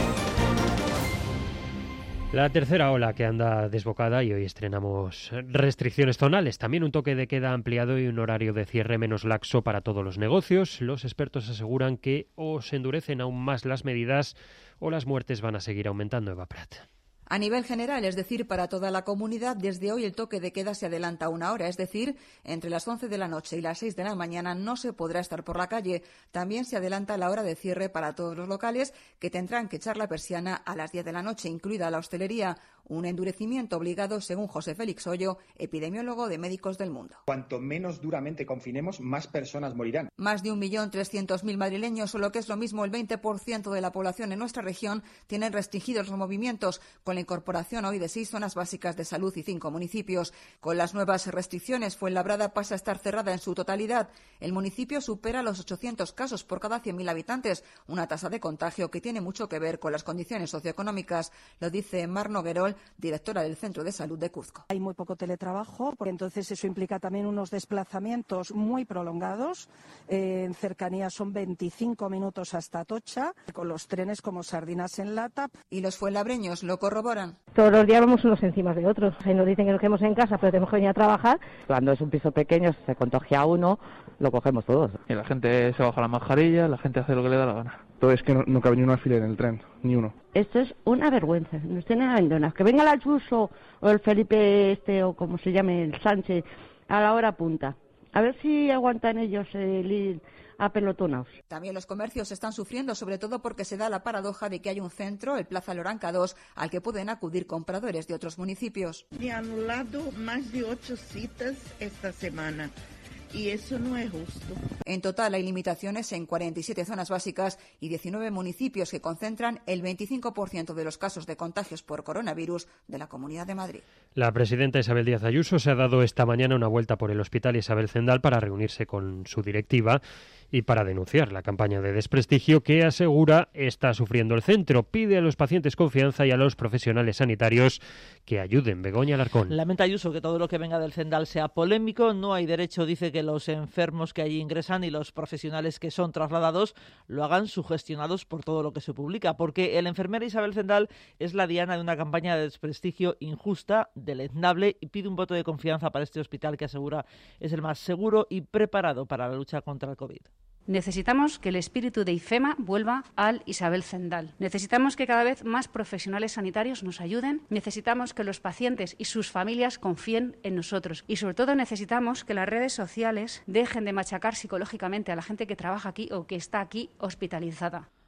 La tercera ola que anda desbocada y hoy estrenamos restricciones zonales. También un toque de queda ampliado y un horario de cierre menos laxo para todos los negocios. Los expertos aseguran que o se endurecen aún más las medidas o las muertes van a seguir aumentando. Eva Prat. A nivel general, es decir, para toda la comunidad, desde hoy el toque de queda se adelanta una hora, es decir, entre las once de la noche y las seis de la mañana no se podrá estar por la calle. También se adelanta la hora de cierre para todos los locales, que tendrán que echar la persiana a las diez de la noche, incluida la hostelería. Un endurecimiento obligado, según José Félix Hoyo, epidemiólogo de Médicos del Mundo. Cuanto menos duramente confinemos, más personas morirán. Más de un millón trescientos mil madrileños, o lo que es lo mismo, el veinte por ciento de la población en nuestra región, tienen restringidos los movimientos, con la incorporación hoy de seis zonas básicas de salud y cinco municipios. Con las nuevas restricciones, Fuenlabrada pasa a estar cerrada en su totalidad. El municipio supera los ochocientos casos por cada cien mil habitantes, una tasa de contagio que tiene mucho que ver con las condiciones socioeconómicas. Lo dice Mar Noguerol, directora del Centro de Salud de Cuzco. Hay muy poco teletrabajo, porque entonces eso implica también unos desplazamientos muy prolongados. Eh, en cercanía son veinticinco minutos hasta Atocha, con los trenes como sardinas en lata. Y los fuenlabreños lo corroboran. Todos los días vamos unos encima de otros. Se nos dicen que nos quedemos en casa, pero tenemos que venir a trabajar. Cuando es un piso pequeño, si se contagia uno, lo cogemos todos. Y la gente se baja la mascarilla, la gente hace lo que le da la gana. Todo es que no, no cabe ni un alfiler en el tren, ni uno. Esto es una vergüenza, nos tienen abandonados. Que venga el Ayuso o el Felipe este o como se llame, el Sánchez, a la hora punta. A ver si aguantan ellos el ir apelotonados. También los comercios están sufriendo, sobre todo porque se da la paradoja de que hay un centro, el Plaza Loranca dos, al que pueden acudir compradores de otros municipios. Me han anulado más de ocho citas esta semana. Y eso no es justo. En total hay limitaciones en cuarenta y siete zonas básicas y diecinueve municipios que concentran el veinticinco por ciento de los casos de contagios por coronavirus de la Comunidad de Madrid. La presidenta Isabel Díaz Ayuso se ha dado esta mañana una vuelta por el Hospital Isabel Zendal para reunirse con su directiva y para denunciar la campaña de desprestigio que asegura está sufriendo el centro. Pide a los pacientes confianza y a los profesionales sanitarios que ayuden. Begoña Alarcón. Lamenta Ayuso que todo lo que venga del Zendal sea polémico. No hay derecho, dice, que los enfermos que allí ingresan y los profesionales que son trasladados lo hagan sugestionados por todo lo que se publica, porque el enfermera Isabel Zendal es la diana de una campaña de desprestigio injusta, deleznable, y pide un voto de confianza para este hospital que asegura es el más seguro y preparado para la lucha contra el COVID. Necesitamos que el espíritu de IFEMA vuelva al Isabel Zendal. Necesitamos que cada vez más profesionales sanitarios nos ayuden. Necesitamos que los pacientes y sus familias confíen en nosotros. Y sobre todo necesitamos que las redes sociales dejen de machacar psicológicamente a la gente que trabaja aquí o que está aquí hospitalizada.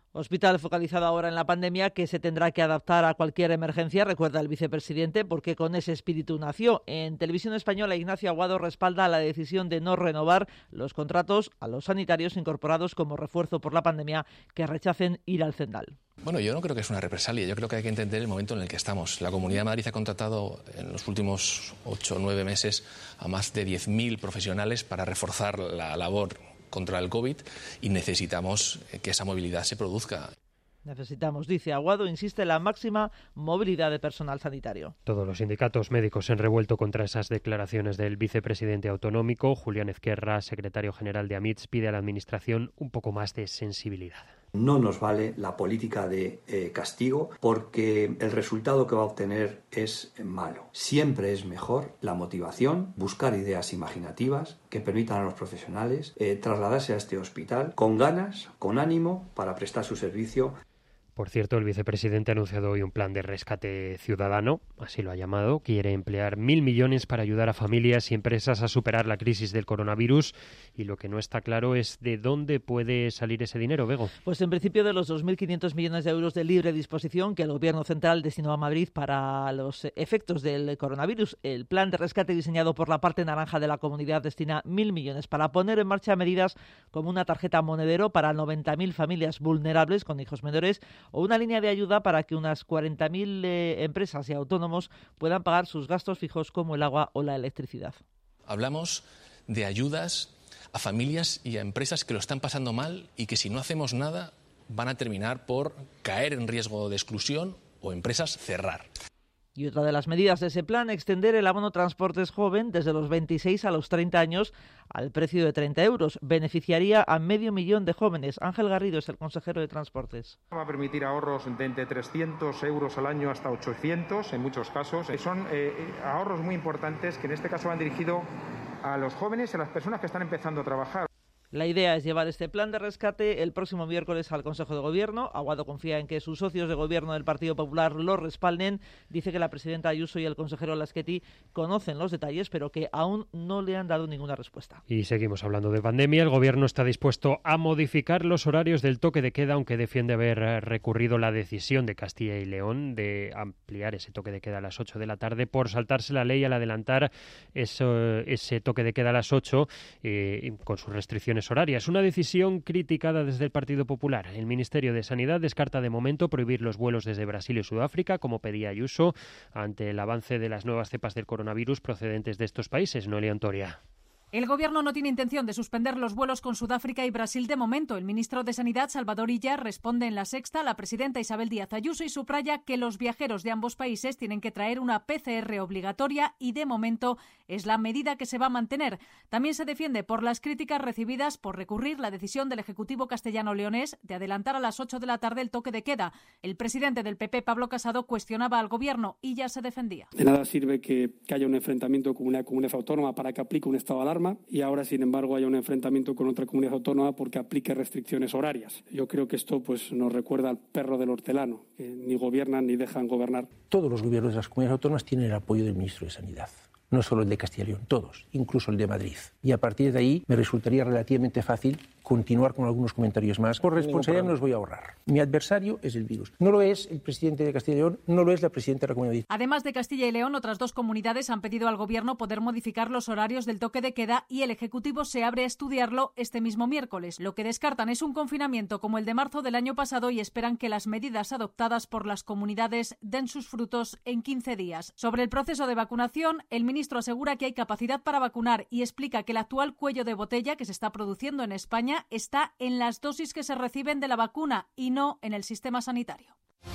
Hospital focalizado ahora en la pandemia que se tendrá que adaptar a cualquier emergencia, recuerda el vicepresidente, porque con ese espíritu nació. En Televisión Española, Ignacio Aguado respalda la decisión de no renovar los contratos a los sanitarios incorporados como refuerzo por la pandemia que rechacen ir al Cendal. Bueno, yo no creo que es una represalia, yo creo que hay que entender el momento en el que estamos. La Comunidad de Madrid ha contratado en los últimos ocho o nueve meses a más de diez mil profesionales para reforzar la labor contra el COVID y necesitamos que esa movilidad se produzca. Necesitamos, dice Aguado, insiste, la máxima movilidad de personal sanitario. Todos los sindicatos médicos se han revuelto contra esas declaraciones del vicepresidente autonómico. Julián Ezquerra, secretario general de AMITS, pide a la Administración un poco más de sensibilidad. No nos vale la política de eh, castigo porque el resultado que va a obtener es malo. Siempre es mejor la motivación, buscar ideas imaginativas que permitan a los profesionales eh, trasladarse a este hospital con ganas, con ánimo para prestar su servicio. Por cierto, el vicepresidente ha anunciado hoy un plan de rescate ciudadano, así lo ha llamado. Quiere emplear mil millones para ayudar a familias y empresas a superar la crisis del coronavirus y lo que no está claro es de dónde puede salir ese dinero, Bego. Pues en principio de los dos mil quinientos millones de euros de libre disposición que el Gobierno central destinó a Madrid para los efectos del coronavirus. El plan de rescate diseñado por la parte naranja de la comunidad destina mil millones para poner en marcha medidas como una tarjeta monedero para noventa mil familias vulnerables con hijos menores o una línea de ayuda para que unas cuarenta mil eh, empresas y autónomos puedan pagar sus gastos fijos como el agua o la electricidad. Hablamos de ayudas a familias y a empresas que lo están pasando mal y que si no hacemos nada van a terminar por caer en riesgo de exclusión o empresas cerrar. Y otra de las medidas de ese plan, extender el abono transportes joven desde los veintiséis a los treinta años al precio de treinta euros. Beneficiaría a medio millón de jóvenes. Ángel Garrido es el consejero de Transportes. Va a permitir ahorros de entre trescientos euros al año hasta ochocientos en muchos casos. Son eh, ahorros muy importantes que en este caso van dirigidos a los jóvenes y a las personas que están empezando a trabajar. La idea es llevar este plan de rescate el próximo miércoles al Consejo de Gobierno. Aguado confía en que sus socios de gobierno del Partido Popular lo respalden. Dice que la presidenta Ayuso y el consejero Laschetti conocen los detalles, pero que aún no le han dado ninguna respuesta. Y seguimos hablando de pandemia. El Gobierno está dispuesto a modificar los horarios del toque de queda, aunque defiende haber recurrido la decisión de Castilla y León de ampliar ese toque de queda a las ocho de la tarde por saltarse la ley al adelantar eso, ese toque de queda a las ocho eh, con sus restricciones horarias. Una decisión criticada desde el Partido Popular. El Ministerio de Sanidad descarta de momento prohibir los vuelos desde Brasil y Sudáfrica, como pedía Ayuso, ante el avance de las nuevas cepas del coronavirus procedentes de estos países. Noelia Antoria. El Gobierno no tiene intención de suspender los vuelos con Sudáfrica y Brasil de momento. El ministro de Sanidad, Salvador Illa, responde en La Sexta a la presidenta Isabel Díaz Ayuso y subraya que los viajeros de ambos países tienen que traer una P C R obligatoria y de momento es la medida que se va a mantener. También se defiende por las críticas recibidas por recurrir la decisión del Ejecutivo castellano-leonés de adelantar a las ocho de la tarde el toque de queda. El presidente del P P, Pablo Casado, cuestionaba al Gobierno y ya se defendía. De nada sirve que, que haya un enfrentamiento con una comunidad autónoma para que aplique un estado de alarma y ahora, sin embargo, haya un enfrentamiento con otra comunidad autónoma porque aplique restricciones horarias. Yo creo que esto pues nos recuerda al perro del hortelano, que ni gobiernan ni dejan gobernar. Todos los gobiernos de las comunidades autónomas tienen el apoyo del ministro de Sanidad. No solo el de Castilla y León, todos, incluso el de Madrid. Y a partir de ahí me resultaría relativamente fácil continuar con algunos comentarios más. Por responsabilidad me los voy a ahorrar. Mi adversario es el virus. No lo es el presidente de Castilla y León, no lo es la presidenta de la Comunidad. Además de Castilla y León, otras dos comunidades han pedido al Gobierno poder modificar los horarios del toque de queda y el Ejecutivo se abre a estudiarlo este mismo miércoles. Lo que descartan es un confinamiento como el de marzo del año pasado y esperan que las medidas adoptadas por las comunidades den sus frutos en quince días. Sobre el proceso de vacunación, el ministro asegura que hay capacidad para vacunar y explica que el actual cuello de botella que se está produciendo en España está en las dosis que se reciben de la vacuna y no en el sistema sanitario.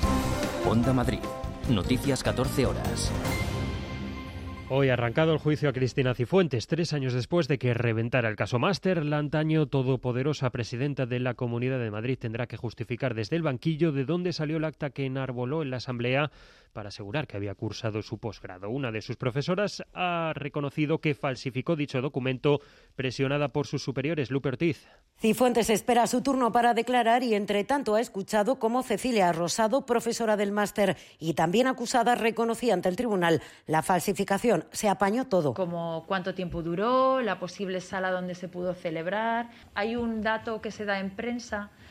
Onda Madrid. Noticias catorce horas. Hoy ha arrancado el juicio a Cristina Cifuentes, tres años después de que reventara el caso Máster. La antaño todopoderosa presidenta de la Comunidad de Madrid tendrá que justificar desde el banquillo de dónde salió el acta que enarboló en la Asamblea para asegurar que había cursado su posgrado. Una de sus profesoras ha reconocido que falsificó dicho documento presionada por sus superiores. Lupe Ortiz. Cifuentes espera su turno para declarar y, entre tanto, ha escuchado cómo Cecilia Rosado, profesora del máster y también acusada, reconocía ante el tribunal la falsificación. Se apañó todo. Como cuánto tiempo duró, la posible sala donde se pudo celebrar. Hay un dato que se da en prensa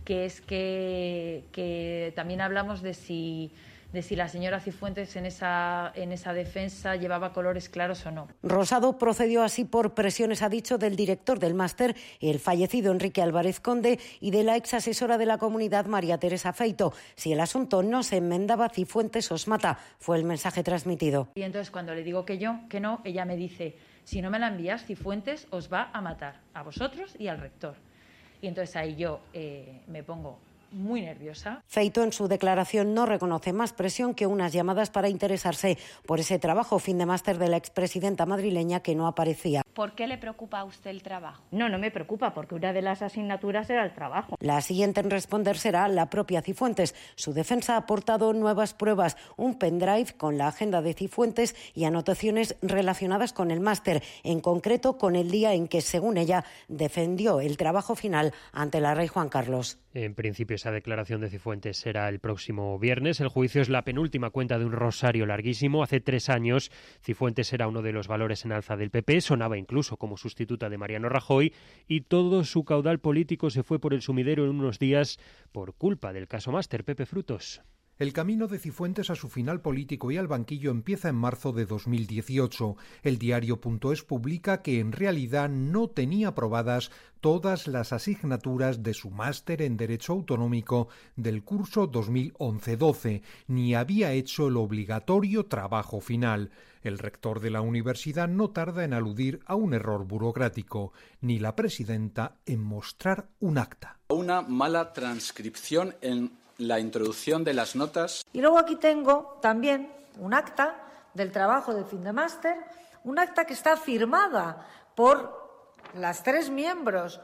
que es que, que también hablamos de si... de si la señora Cifuentes en esa, en esa defensa llevaba colores claros o no. Rosado procedió así por presiones, ha dicho, del director del máster, el fallecido Enrique Álvarez Conde, y de la ex asesora de la comunidad, María Teresa Feito. Si el asunto no se enmendaba, Cifuentes os mata, fue el mensaje transmitido. Y entonces cuando le digo que yo, que no, ella me dice, si no me la envías, Cifuentes os va a matar, a vosotros y al rector. Y entonces ahí yo eh, me pongo muy nerviosa. Feito en su declaración no reconoce más presión que unas llamadas para interesarse por ese trabajo fin de máster de la expresidenta madrileña que no aparecía. ¿Por qué le preocupa a usted el trabajo? No, no me preocupa, porque una de las asignaturas era el trabajo. La siguiente en responder será la propia Cifuentes. Su defensa ha aportado nuevas pruebas, un pendrive con la agenda de Cifuentes y anotaciones relacionadas con el máster, en concreto con el día en que, según ella, defendió el trabajo final ante la Rey Juan Carlos. En principio, esa declaración de Cifuentes será el próximo viernes. El juicio es la penúltima cuenta de un rosario larguísimo. Hace tres años, Cifuentes era uno de los valores en alza del P P, sonaba incluso como sustituta de Mariano Rajoy, y todo su caudal político se fue por el sumidero en unos días por culpa del caso Máster. Pepe Frutos. El camino de Cifuentes a su final político y al banquillo empieza en marzo de dos mil dieciocho. El diario.es publica que en realidad no tenía aprobadas todas las asignaturas de su máster en Derecho Autonómico del curso dos mil once doce, ni había hecho el obligatorio trabajo final. El rector de la universidad no tarda en aludir a un error burocrático, ni la presidenta en mostrar un acta. Una mala transcripción en la introducción de las notas. Y luego aquí tengo también un acta del trabajo de fin de máster, un acta que está firmada por las tres miembros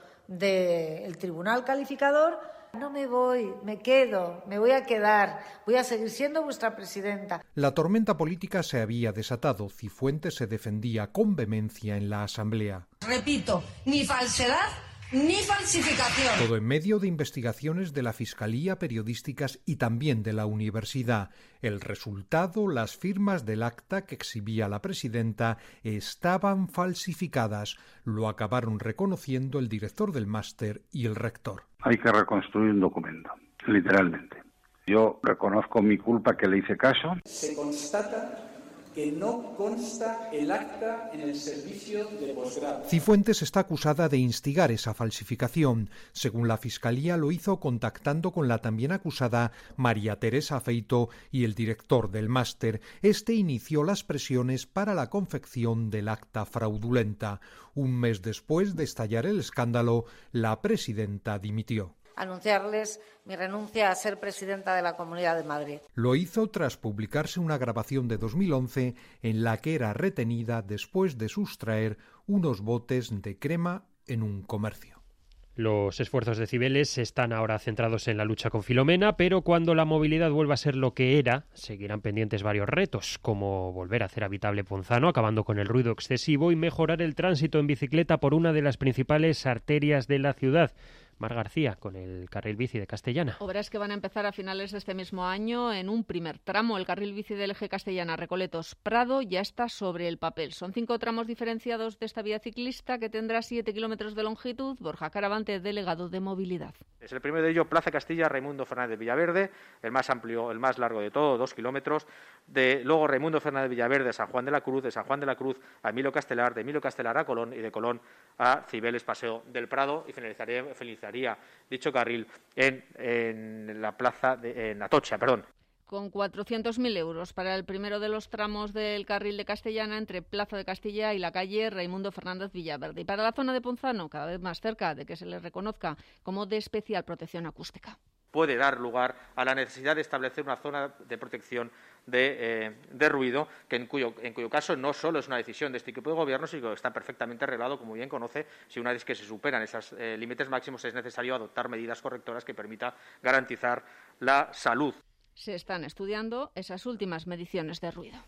del Tribunal Calificador. No me voy, me quedo, me voy a quedar, voy a seguir siendo vuestra presidenta. La tormenta política se había desatado. Cifuentes se defendía con vehemencia en la Asamblea. Repito, ni falsedad ni falsificación. Todo en medio de investigaciones de la Fiscalía, periodísticas y también de la universidad. El resultado, las firmas del acta que exhibía la presidenta estaban falsificadas. Lo acabaron reconociendo el director del máster y el rector. Hay que reconstruir un documento, literalmente. Yo reconozco mi culpa, que le hice caso. Se constata que no consta el acta en el servicio de posgrado. Cifuentes está acusada de instigar esa falsificación. Según la Fiscalía, lo hizo contactando con la también acusada María Teresa Feito y el director del máster. Este inició las presiones para la confección del acta fraudulenta. Un mes después de estallar el escándalo, la presidenta dimitió. Anunciarles mi renuncia a ser presidenta de la Comunidad de Madrid. Lo hizo tras publicarse una grabación de dos mil once en la que era retenida después de sustraer unos botes de crema en un comercio. Los esfuerzos de Cibeles están ahora centrados en la lucha con Filomena, pero cuando la movilidad vuelva a ser lo que era, seguirán pendientes varios retos, como volver a hacer habitable Ponzano, acabando con el ruido excesivo, y mejorar el tránsito en bicicleta por una de las principales arterias de la ciudad. Mar García, con el carril bici de Castellana. Obras que van a empezar a finales de este mismo año en un primer tramo. El carril bici del eje Castellana-Recoletos-Prado ya está sobre el papel. Son cinco tramos diferenciados de esta vía ciclista que tendrá siete kilómetros de longitud. Borja Caravante, delegado de Movilidad. Es el primero de ellos, Plaza Castilla, Raimundo Fernández Villaverde, el más amplio, el más largo de todo, dos kilómetros. De, luego Raimundo Fernández Villaverde, San Juan de la Cruz, de San Juan de la Cruz a Emilio Castelar, de Emilio Castelar a Colón y de Colón a Cibeles, Paseo del Prado, y finalizaría, finalizaría dicho carril en, en la plaza de en Atocha, perdón. Con cuatrocientos mil euros para el primero de los tramos del carril de Castellana entre Plaza de Castilla y la calle Raimundo Fernández Villaverde. Y para la zona de Ponzano, cada vez más cerca de que se le reconozca como de especial protección acústica. Puede dar lugar a la necesidad de establecer una zona de protección de, eh, de ruido, que en cuyo, en cuyo caso no solo es una decisión de este equipo de gobierno, sino que está perfectamente arreglado, como bien conoce, si una vez que se superan esos eh, límites máximos es necesario adoptar medidas correctoras que permitan garantizar la salud. Se están estudiando esas últimas mediciones de ruido.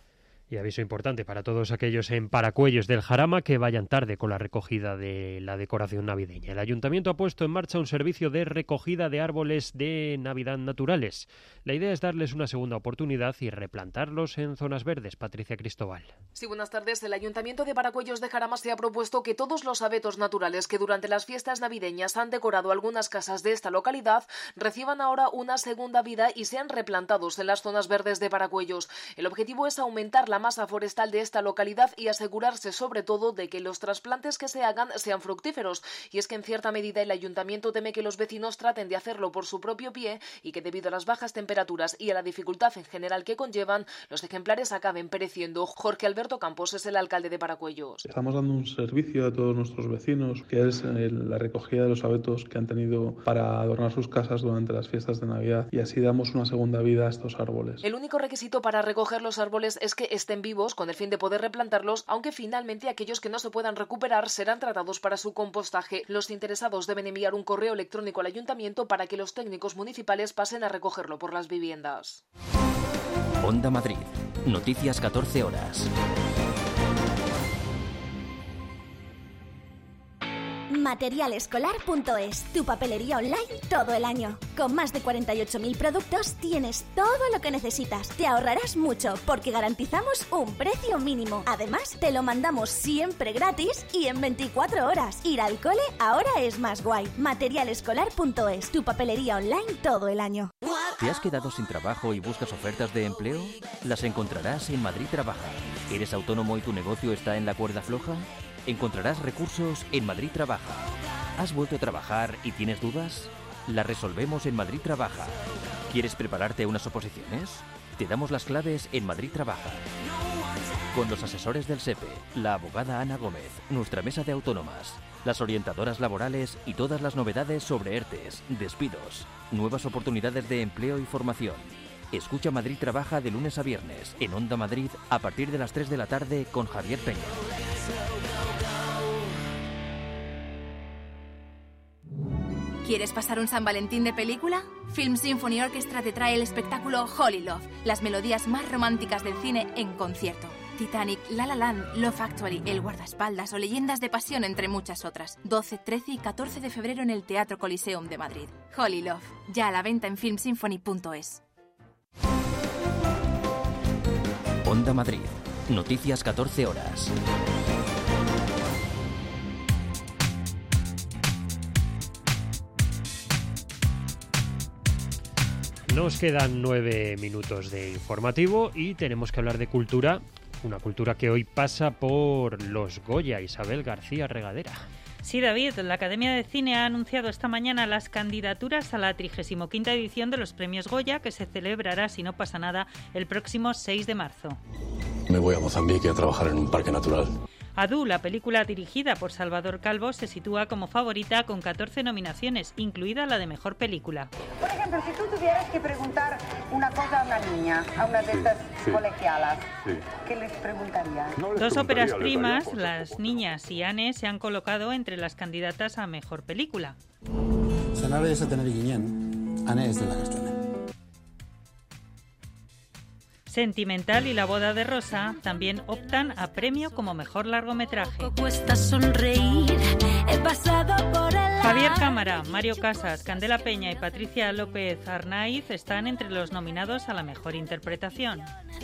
Y aviso importante para todos aquellos en Paracuellos del Jarama que vayan tarde con la recogida de la decoración navideña. El Ayuntamiento ha puesto en marcha un servicio de recogida de árboles de Navidad naturales. La idea es darles una segunda oportunidad y replantarlos en zonas verdes. Patricia Cristóbal. Sí, buenas tardes. El Ayuntamiento de Paracuellos de Jarama se ha propuesto que todos los abetos naturales que durante las fiestas navideñas han decorado algunas casas de esta localidad reciban ahora una segunda vida y sean replantados en las zonas verdes de Paracuellos. El objetivo es aumentar la masa forestal de esta localidad y asegurarse sobre todo de que los trasplantes que se hagan sean fructíferos. Y es que en cierta medida el Ayuntamiento teme que los vecinos traten de hacerlo por su propio pie y que debido a las bajas temperaturas y a la dificultad en general que conllevan, los ejemplares acaben pereciendo. Jorge Alberto Campos es el alcalde de Paracuellos. Estamos dando un servicio a todos nuestros vecinos, que es la recogida de los abetos que han tenido para adornar sus casas durante las fiestas de Navidad, y así damos una segunda vida a estos árboles. El único requisito para recoger los árboles es que estén vivos con el fin de poder replantarlos, aunque finalmente aquellos que no se puedan recuperar serán tratados para su compostaje. Los interesados deben enviar un correo electrónico al ayuntamiento para que los técnicos municipales pasen a recogerlo por las viviendas. Onda Madrid. Noticias catorce horas. Materialescolar punto es, tu papelería online todo el año. Con más de cuarenta y ocho mil productos tienes todo lo que necesitas. Te ahorrarás mucho porque garantizamos un precio mínimo. Además, te lo mandamos siempre gratis y en veinticuatro horas. Ir al cole ahora es más guay. Materialescolar punto es, tu papelería online todo el año. ¿Te has quedado sin trabajo y buscas ofertas de empleo? Las encontrarás en Madrid Trabaja. ¿Eres autónomo y tu negocio está en la cuerda floja? Encontrarás recursos en Madrid Trabaja. ¿Has vuelto a trabajar y tienes dudas? Las resolvemos en Madrid Trabaja. ¿Quieres prepararte a unas oposiciones? Te damos las claves en Madrid Trabaja. Con los asesores del S E P E, la abogada Ana Gómez, nuestra mesa de autónomas, las orientadoras laborales y todas las novedades sobre ERTES, despidos, nuevas oportunidades de empleo y formación. Escucha Madrid Trabaja de lunes a viernes en Onda Madrid a partir de las tres de la tarde con Javier Peña. ¿Quieres pasar un San Valentín de película? Film Symphony Orchestra te trae el espectáculo Holy Love, las melodías más románticas del cine en concierto. Titanic, La La Land, Love Actually, El Guardaespaldas o Leyendas de Pasión, entre muchas otras. doce, trece y catorce de febrero en el Teatro Coliseum de Madrid. Holy Love, ya a la venta en film symphony punto es. Onda Madrid. Noticias catorce horas. Nos quedan nueve minutos de informativo y tenemos que hablar de cultura, una cultura que hoy pasa por los Goya. Isabel García Regadera. Sí, David, la Academia de Cine ha anunciado esta mañana las candidaturas a la trigésima quinta edición de los Premios Goya, que se celebrará, si no pasa nada, el próximo seis de marzo. Me voy a Mozambique a trabajar en un parque natural. Adu, la película dirigida por Salvador Calvo, se sitúa como favorita con catorce nominaciones, incluida la de Mejor Película. Por ejemplo, si tú tuvieras que preguntar una cosa a una niña, a una de estas sí, colegialas, sí. ¿Qué les preguntarías? No les Dos óperas primas, Las Niñas y Anne, se han colocado entre las candidatas a Mejor Película. Sanabria es a tener guiñén, Anne es de la Castellana. Sentimental y La boda de Rosa también optan a premio como mejor largometraje. Cuesta sonreír, he pasado por el... Javier Cámara, Mario Casas, Candela Peña y Patricia López Arnaiz están entre los nominados a la mejor interpretación.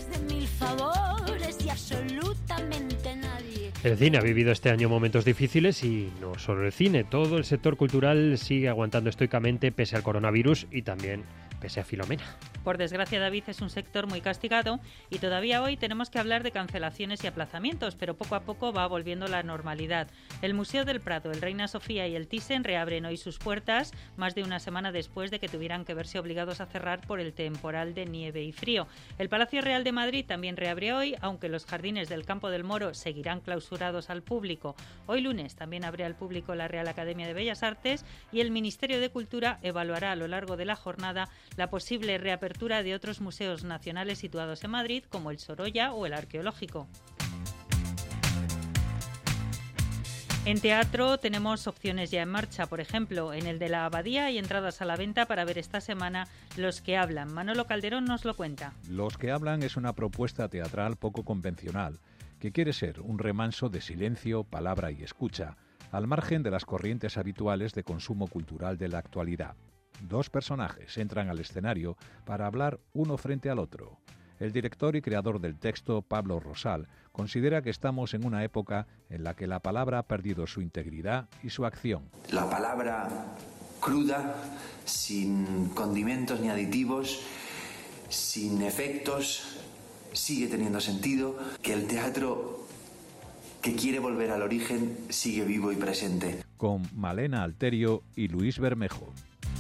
El cine ha vivido este año momentos difíciles y no solo el cine, todo el sector cultural sigue aguantando estoicamente pese al coronavirus y también pese a Filomena. Por desgracia, David, es un sector muy castigado y todavía hoy tenemos que hablar de cancelaciones y aplazamientos, pero poco a poco va volviendo la normalidad. El Museo del Prado, el Reina Sofía y el Thyssen reabren hoy sus puertas más de una semana después de que tuvieran que verse obligados a cerrar por el temporal de nieve y frío. El Palacio Real de Madrid también reabre hoy, aunque los jardines del Campo del Moro seguirán clausurados al público. Hoy lunes también abre al público la Real Academia de Bellas Artes y el Ministerio de Cultura evaluará a lo largo de la jornada la posible reapertura de otros museos nacionales situados en Madrid, como el Sorolla o el Arqueológico. En teatro tenemos opciones ya en marcha. Por ejemplo, en el de la Abadía hay entradas a la venta para ver esta semana Los que hablan. Manolo Calderón nos lo cuenta. Los que hablan es una propuesta teatral poco convencional, que quiere ser un remanso de silencio, palabra y escucha, al margen de las corrientes habituales de consumo cultural de la actualidad. Dos personajes entran al escenario para hablar uno frente al otro. El director y creador del texto, Pablo Rosal, considera que estamos en una época en la que la palabra ha perdido su integridad y su acción. La palabra cruda, sin condimentos ni aditivos, sin efectos, sigue teniendo sentido, que el teatro que quiere volver al origen sigue vivo y presente. Con Malena Alterio y Luis Bermejo.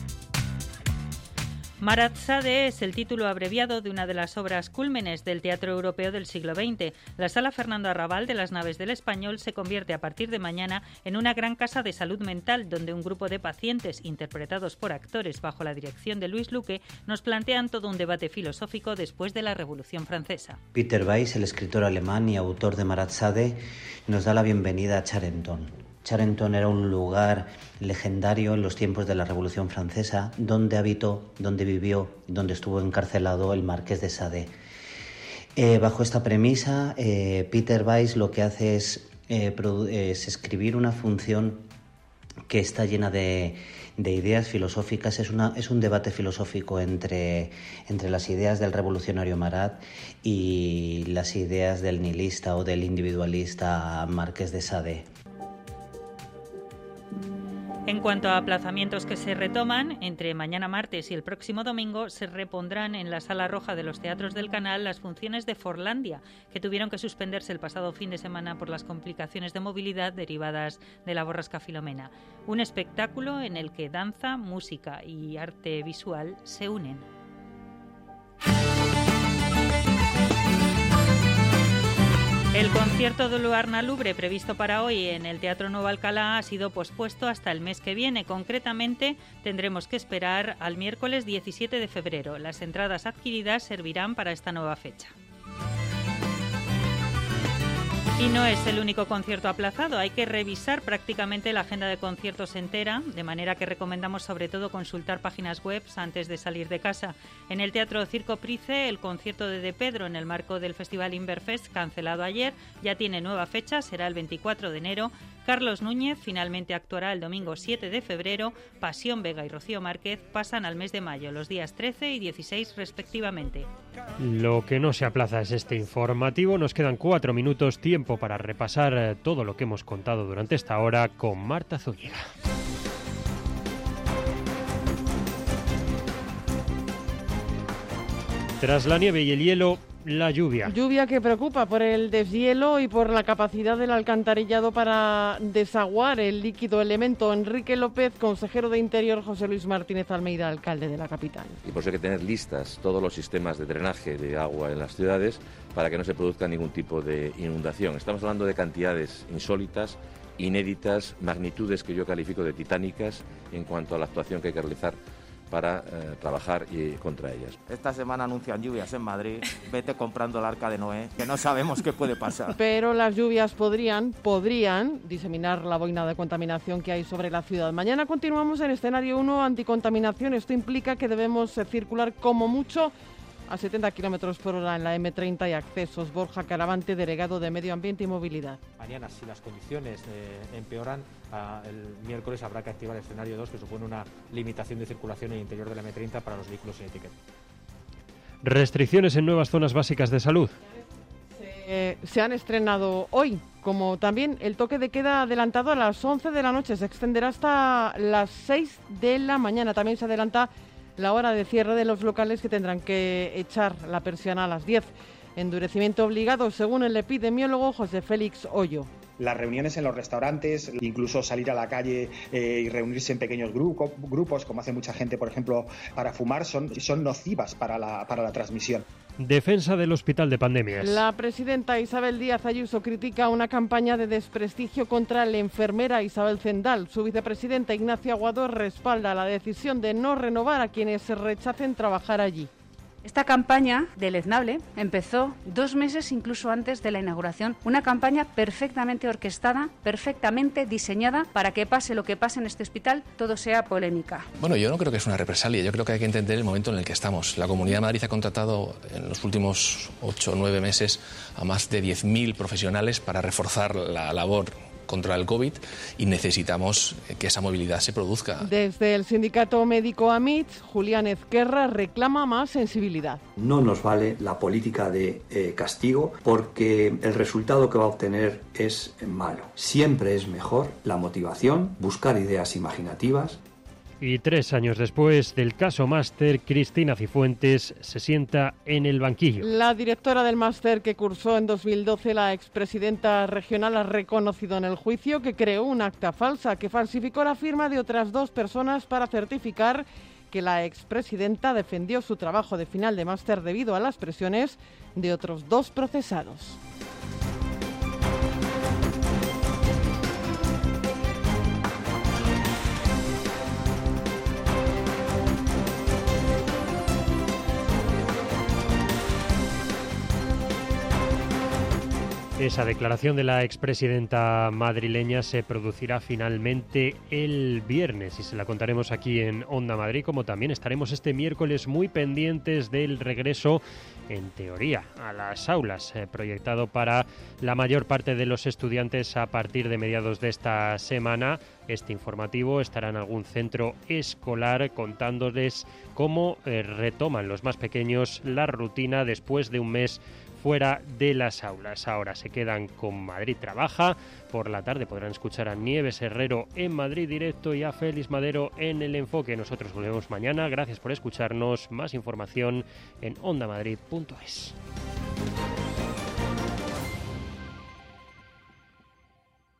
Marat Sade es el título abreviado de una de las obras cúlmenes del teatro europeo del siglo veinte. La Sala Fernando Arrabal de las Naves del Español se convierte a partir de mañana en una gran casa de salud mental donde un grupo de pacientes, interpretados por actores bajo la dirección de Luis Luque, nos plantean todo un debate filosófico después de la Revolución Francesa. Peter Weiss, el escritor alemán y autor de Marat Sade, nos da la bienvenida a Charenton. Charenton era un lugar legendario en los tiempos de la Revolución Francesa, donde habitó, donde vivió, donde estuvo encarcelado el Marqués de Sade. Eh, bajo esta premisa, eh, Peter Weiss lo que hace es, eh, es escribir una función que está llena de, de ideas filosóficas. Es, una, es un debate filosófico entre, entre las ideas del revolucionario Marat y las ideas del nihilista o del individualista Marqués de Sade. En cuanto a aplazamientos que se retoman, entre mañana martes y el próximo domingo se repondrán en la Sala Roja de los Teatros del Canal las funciones de Forlandia, que tuvieron que suspenderse el pasado fin de semana por las complicaciones de movilidad derivadas de la borrasca Filomena. Un espectáculo en el que danza, música y arte visual se unen. El concierto de Luarna Lubre previsto para hoy en el Teatro Nuevo Alcalá ha sido pospuesto hasta el mes que viene. Concretamente, tendremos que esperar al miércoles diecisiete de febrero. Las entradas adquiridas servirán para esta nueva fecha. Y no es el único concierto aplazado, hay que revisar prácticamente la agenda de conciertos entera, de manera que recomendamos sobre todo consultar páginas web antes de salir de casa. En el Teatro Circo Price, el concierto de De Pedro en el marco del Festival Inverfest, cancelado ayer, ya tiene nueva fecha, será el veinticuatro de enero. Carlos Núñez finalmente actuará el domingo siete de febrero, Pasión Vega y Rocío Márquez pasan al mes de mayo, los días trece y dieciséis respectivamente. Lo que no se aplaza es este informativo, nos quedan cuatro minutos, tiempo para repasar todo lo que hemos contado durante esta hora con Marta Zúñiga. Tras la nieve y el hielo, la lluvia. Lluvia que preocupa por el deshielo y por la capacidad del alcantarillado para desaguar el líquido elemento. Enrique López, consejero de Interior, José Luis Martínez Almeida, alcalde de la capital. Y por eso hay que tener listas todos los sistemas de drenaje de agua en las ciudades para que no se produzca ningún tipo de inundación. Estamos hablando de cantidades insólitas, inéditas, magnitudes que yo califico de titánicas en cuanto a la actuación que hay que realizar para eh, trabajar y, contra ellas. Esta semana anuncian lluvias en Madrid, vete comprando el Arca de Noé, que no sabemos qué puede pasar. Pero las lluvias podrían, podrían diseminar la boina de contaminación que hay sobre la ciudad. Mañana continuamos en escenario uno, anticontaminación. Esto implica que debemos circular como mucho a setenta kilómetros por hora en la eme treinta y accesos. Borja Caravante, delegado de Medio Ambiente y Movilidad. Mañana, si las condiciones eh, empeoran, a, el miércoles habrá que activar el escenario dos, que supone una limitación de circulación en el interior de la eme treinta para los vehículos sin etiqueta. Restricciones en nuevas zonas básicas de salud. Se, se han estrenado hoy, como también el toque de queda adelantado a las once de la noche. Se extenderá hasta las seis de la mañana. También se adelanta la hora de cierre de los locales, que tendrán que echar la persiana a las diez. Endurecimiento obligado, según el epidemiólogo José Félix Hoyo. Las reuniones en los restaurantes, incluso salir a la calle eh, y reunirse en pequeños grupo, grupos, como hace mucha gente, por ejemplo, para fumar, son, son nocivas para la, para la transmisión. Defensa del Hospital de Pandemias. La presidenta Isabel Díaz Ayuso critica una campaña de desprestigio contra la enfermera Isabel Zendal. Su vicepresidenta Ignacio Aguado respalda la decisión de no renovar a quienes rechacen trabajar allí. Esta campaña deleznable empezó dos meses incluso antes de la inauguración. Una campaña perfectamente orquestada, perfectamente diseñada para que pase lo que pase en este hospital, todo sea polémica. Bueno, yo no creo que es una represalia. Yo creo que hay que entender el momento en el que estamos. La Comunidad de Madrid ha contratado en los últimos ocho o nueve meses a más de diez mil profesionales para reforzar la labor contra el COVID y necesitamos que esa movilidad se produzca. Desde el sindicato médico AMITS, Julián Ezquerra reclama más sensibilidad. No nos vale la política de eh, castigo porque el resultado que va a obtener es malo. Siempre es mejor la motivación, buscar ideas imaginativas. Y tres años después del caso Máster, Cristina Cifuentes se sienta en el banquillo. La directora del máster que cursó en dos mil doce, la expresidenta regional, ha reconocido en el juicio que creó un acta falsa que falsificó la firma de otras dos personas para certificar que la expresidenta defendió su trabajo de final de máster debido a las presiones de otros dos procesados. Esa declaración de la expresidenta madrileña se producirá finalmente el viernes y se la contaremos aquí en Onda Madrid, como también estaremos este miércoles muy pendientes del regreso, en teoría, a las aulas, eh, proyectado para la mayor parte de los estudiantes a partir de mediados de esta semana. Este informativo estará en algún centro escolar contándoles cómo eh, retoman los más pequeños la rutina después de un mes fuera de las aulas. Ahora se quedan con Madrid Trabaja. Por la tarde podrán escuchar a Nieves Herrero en Madrid Directo y a Félix Madero en El Enfoque. Nosotros volvemos mañana. Gracias por escucharnos. Más información en onda madrid punto es.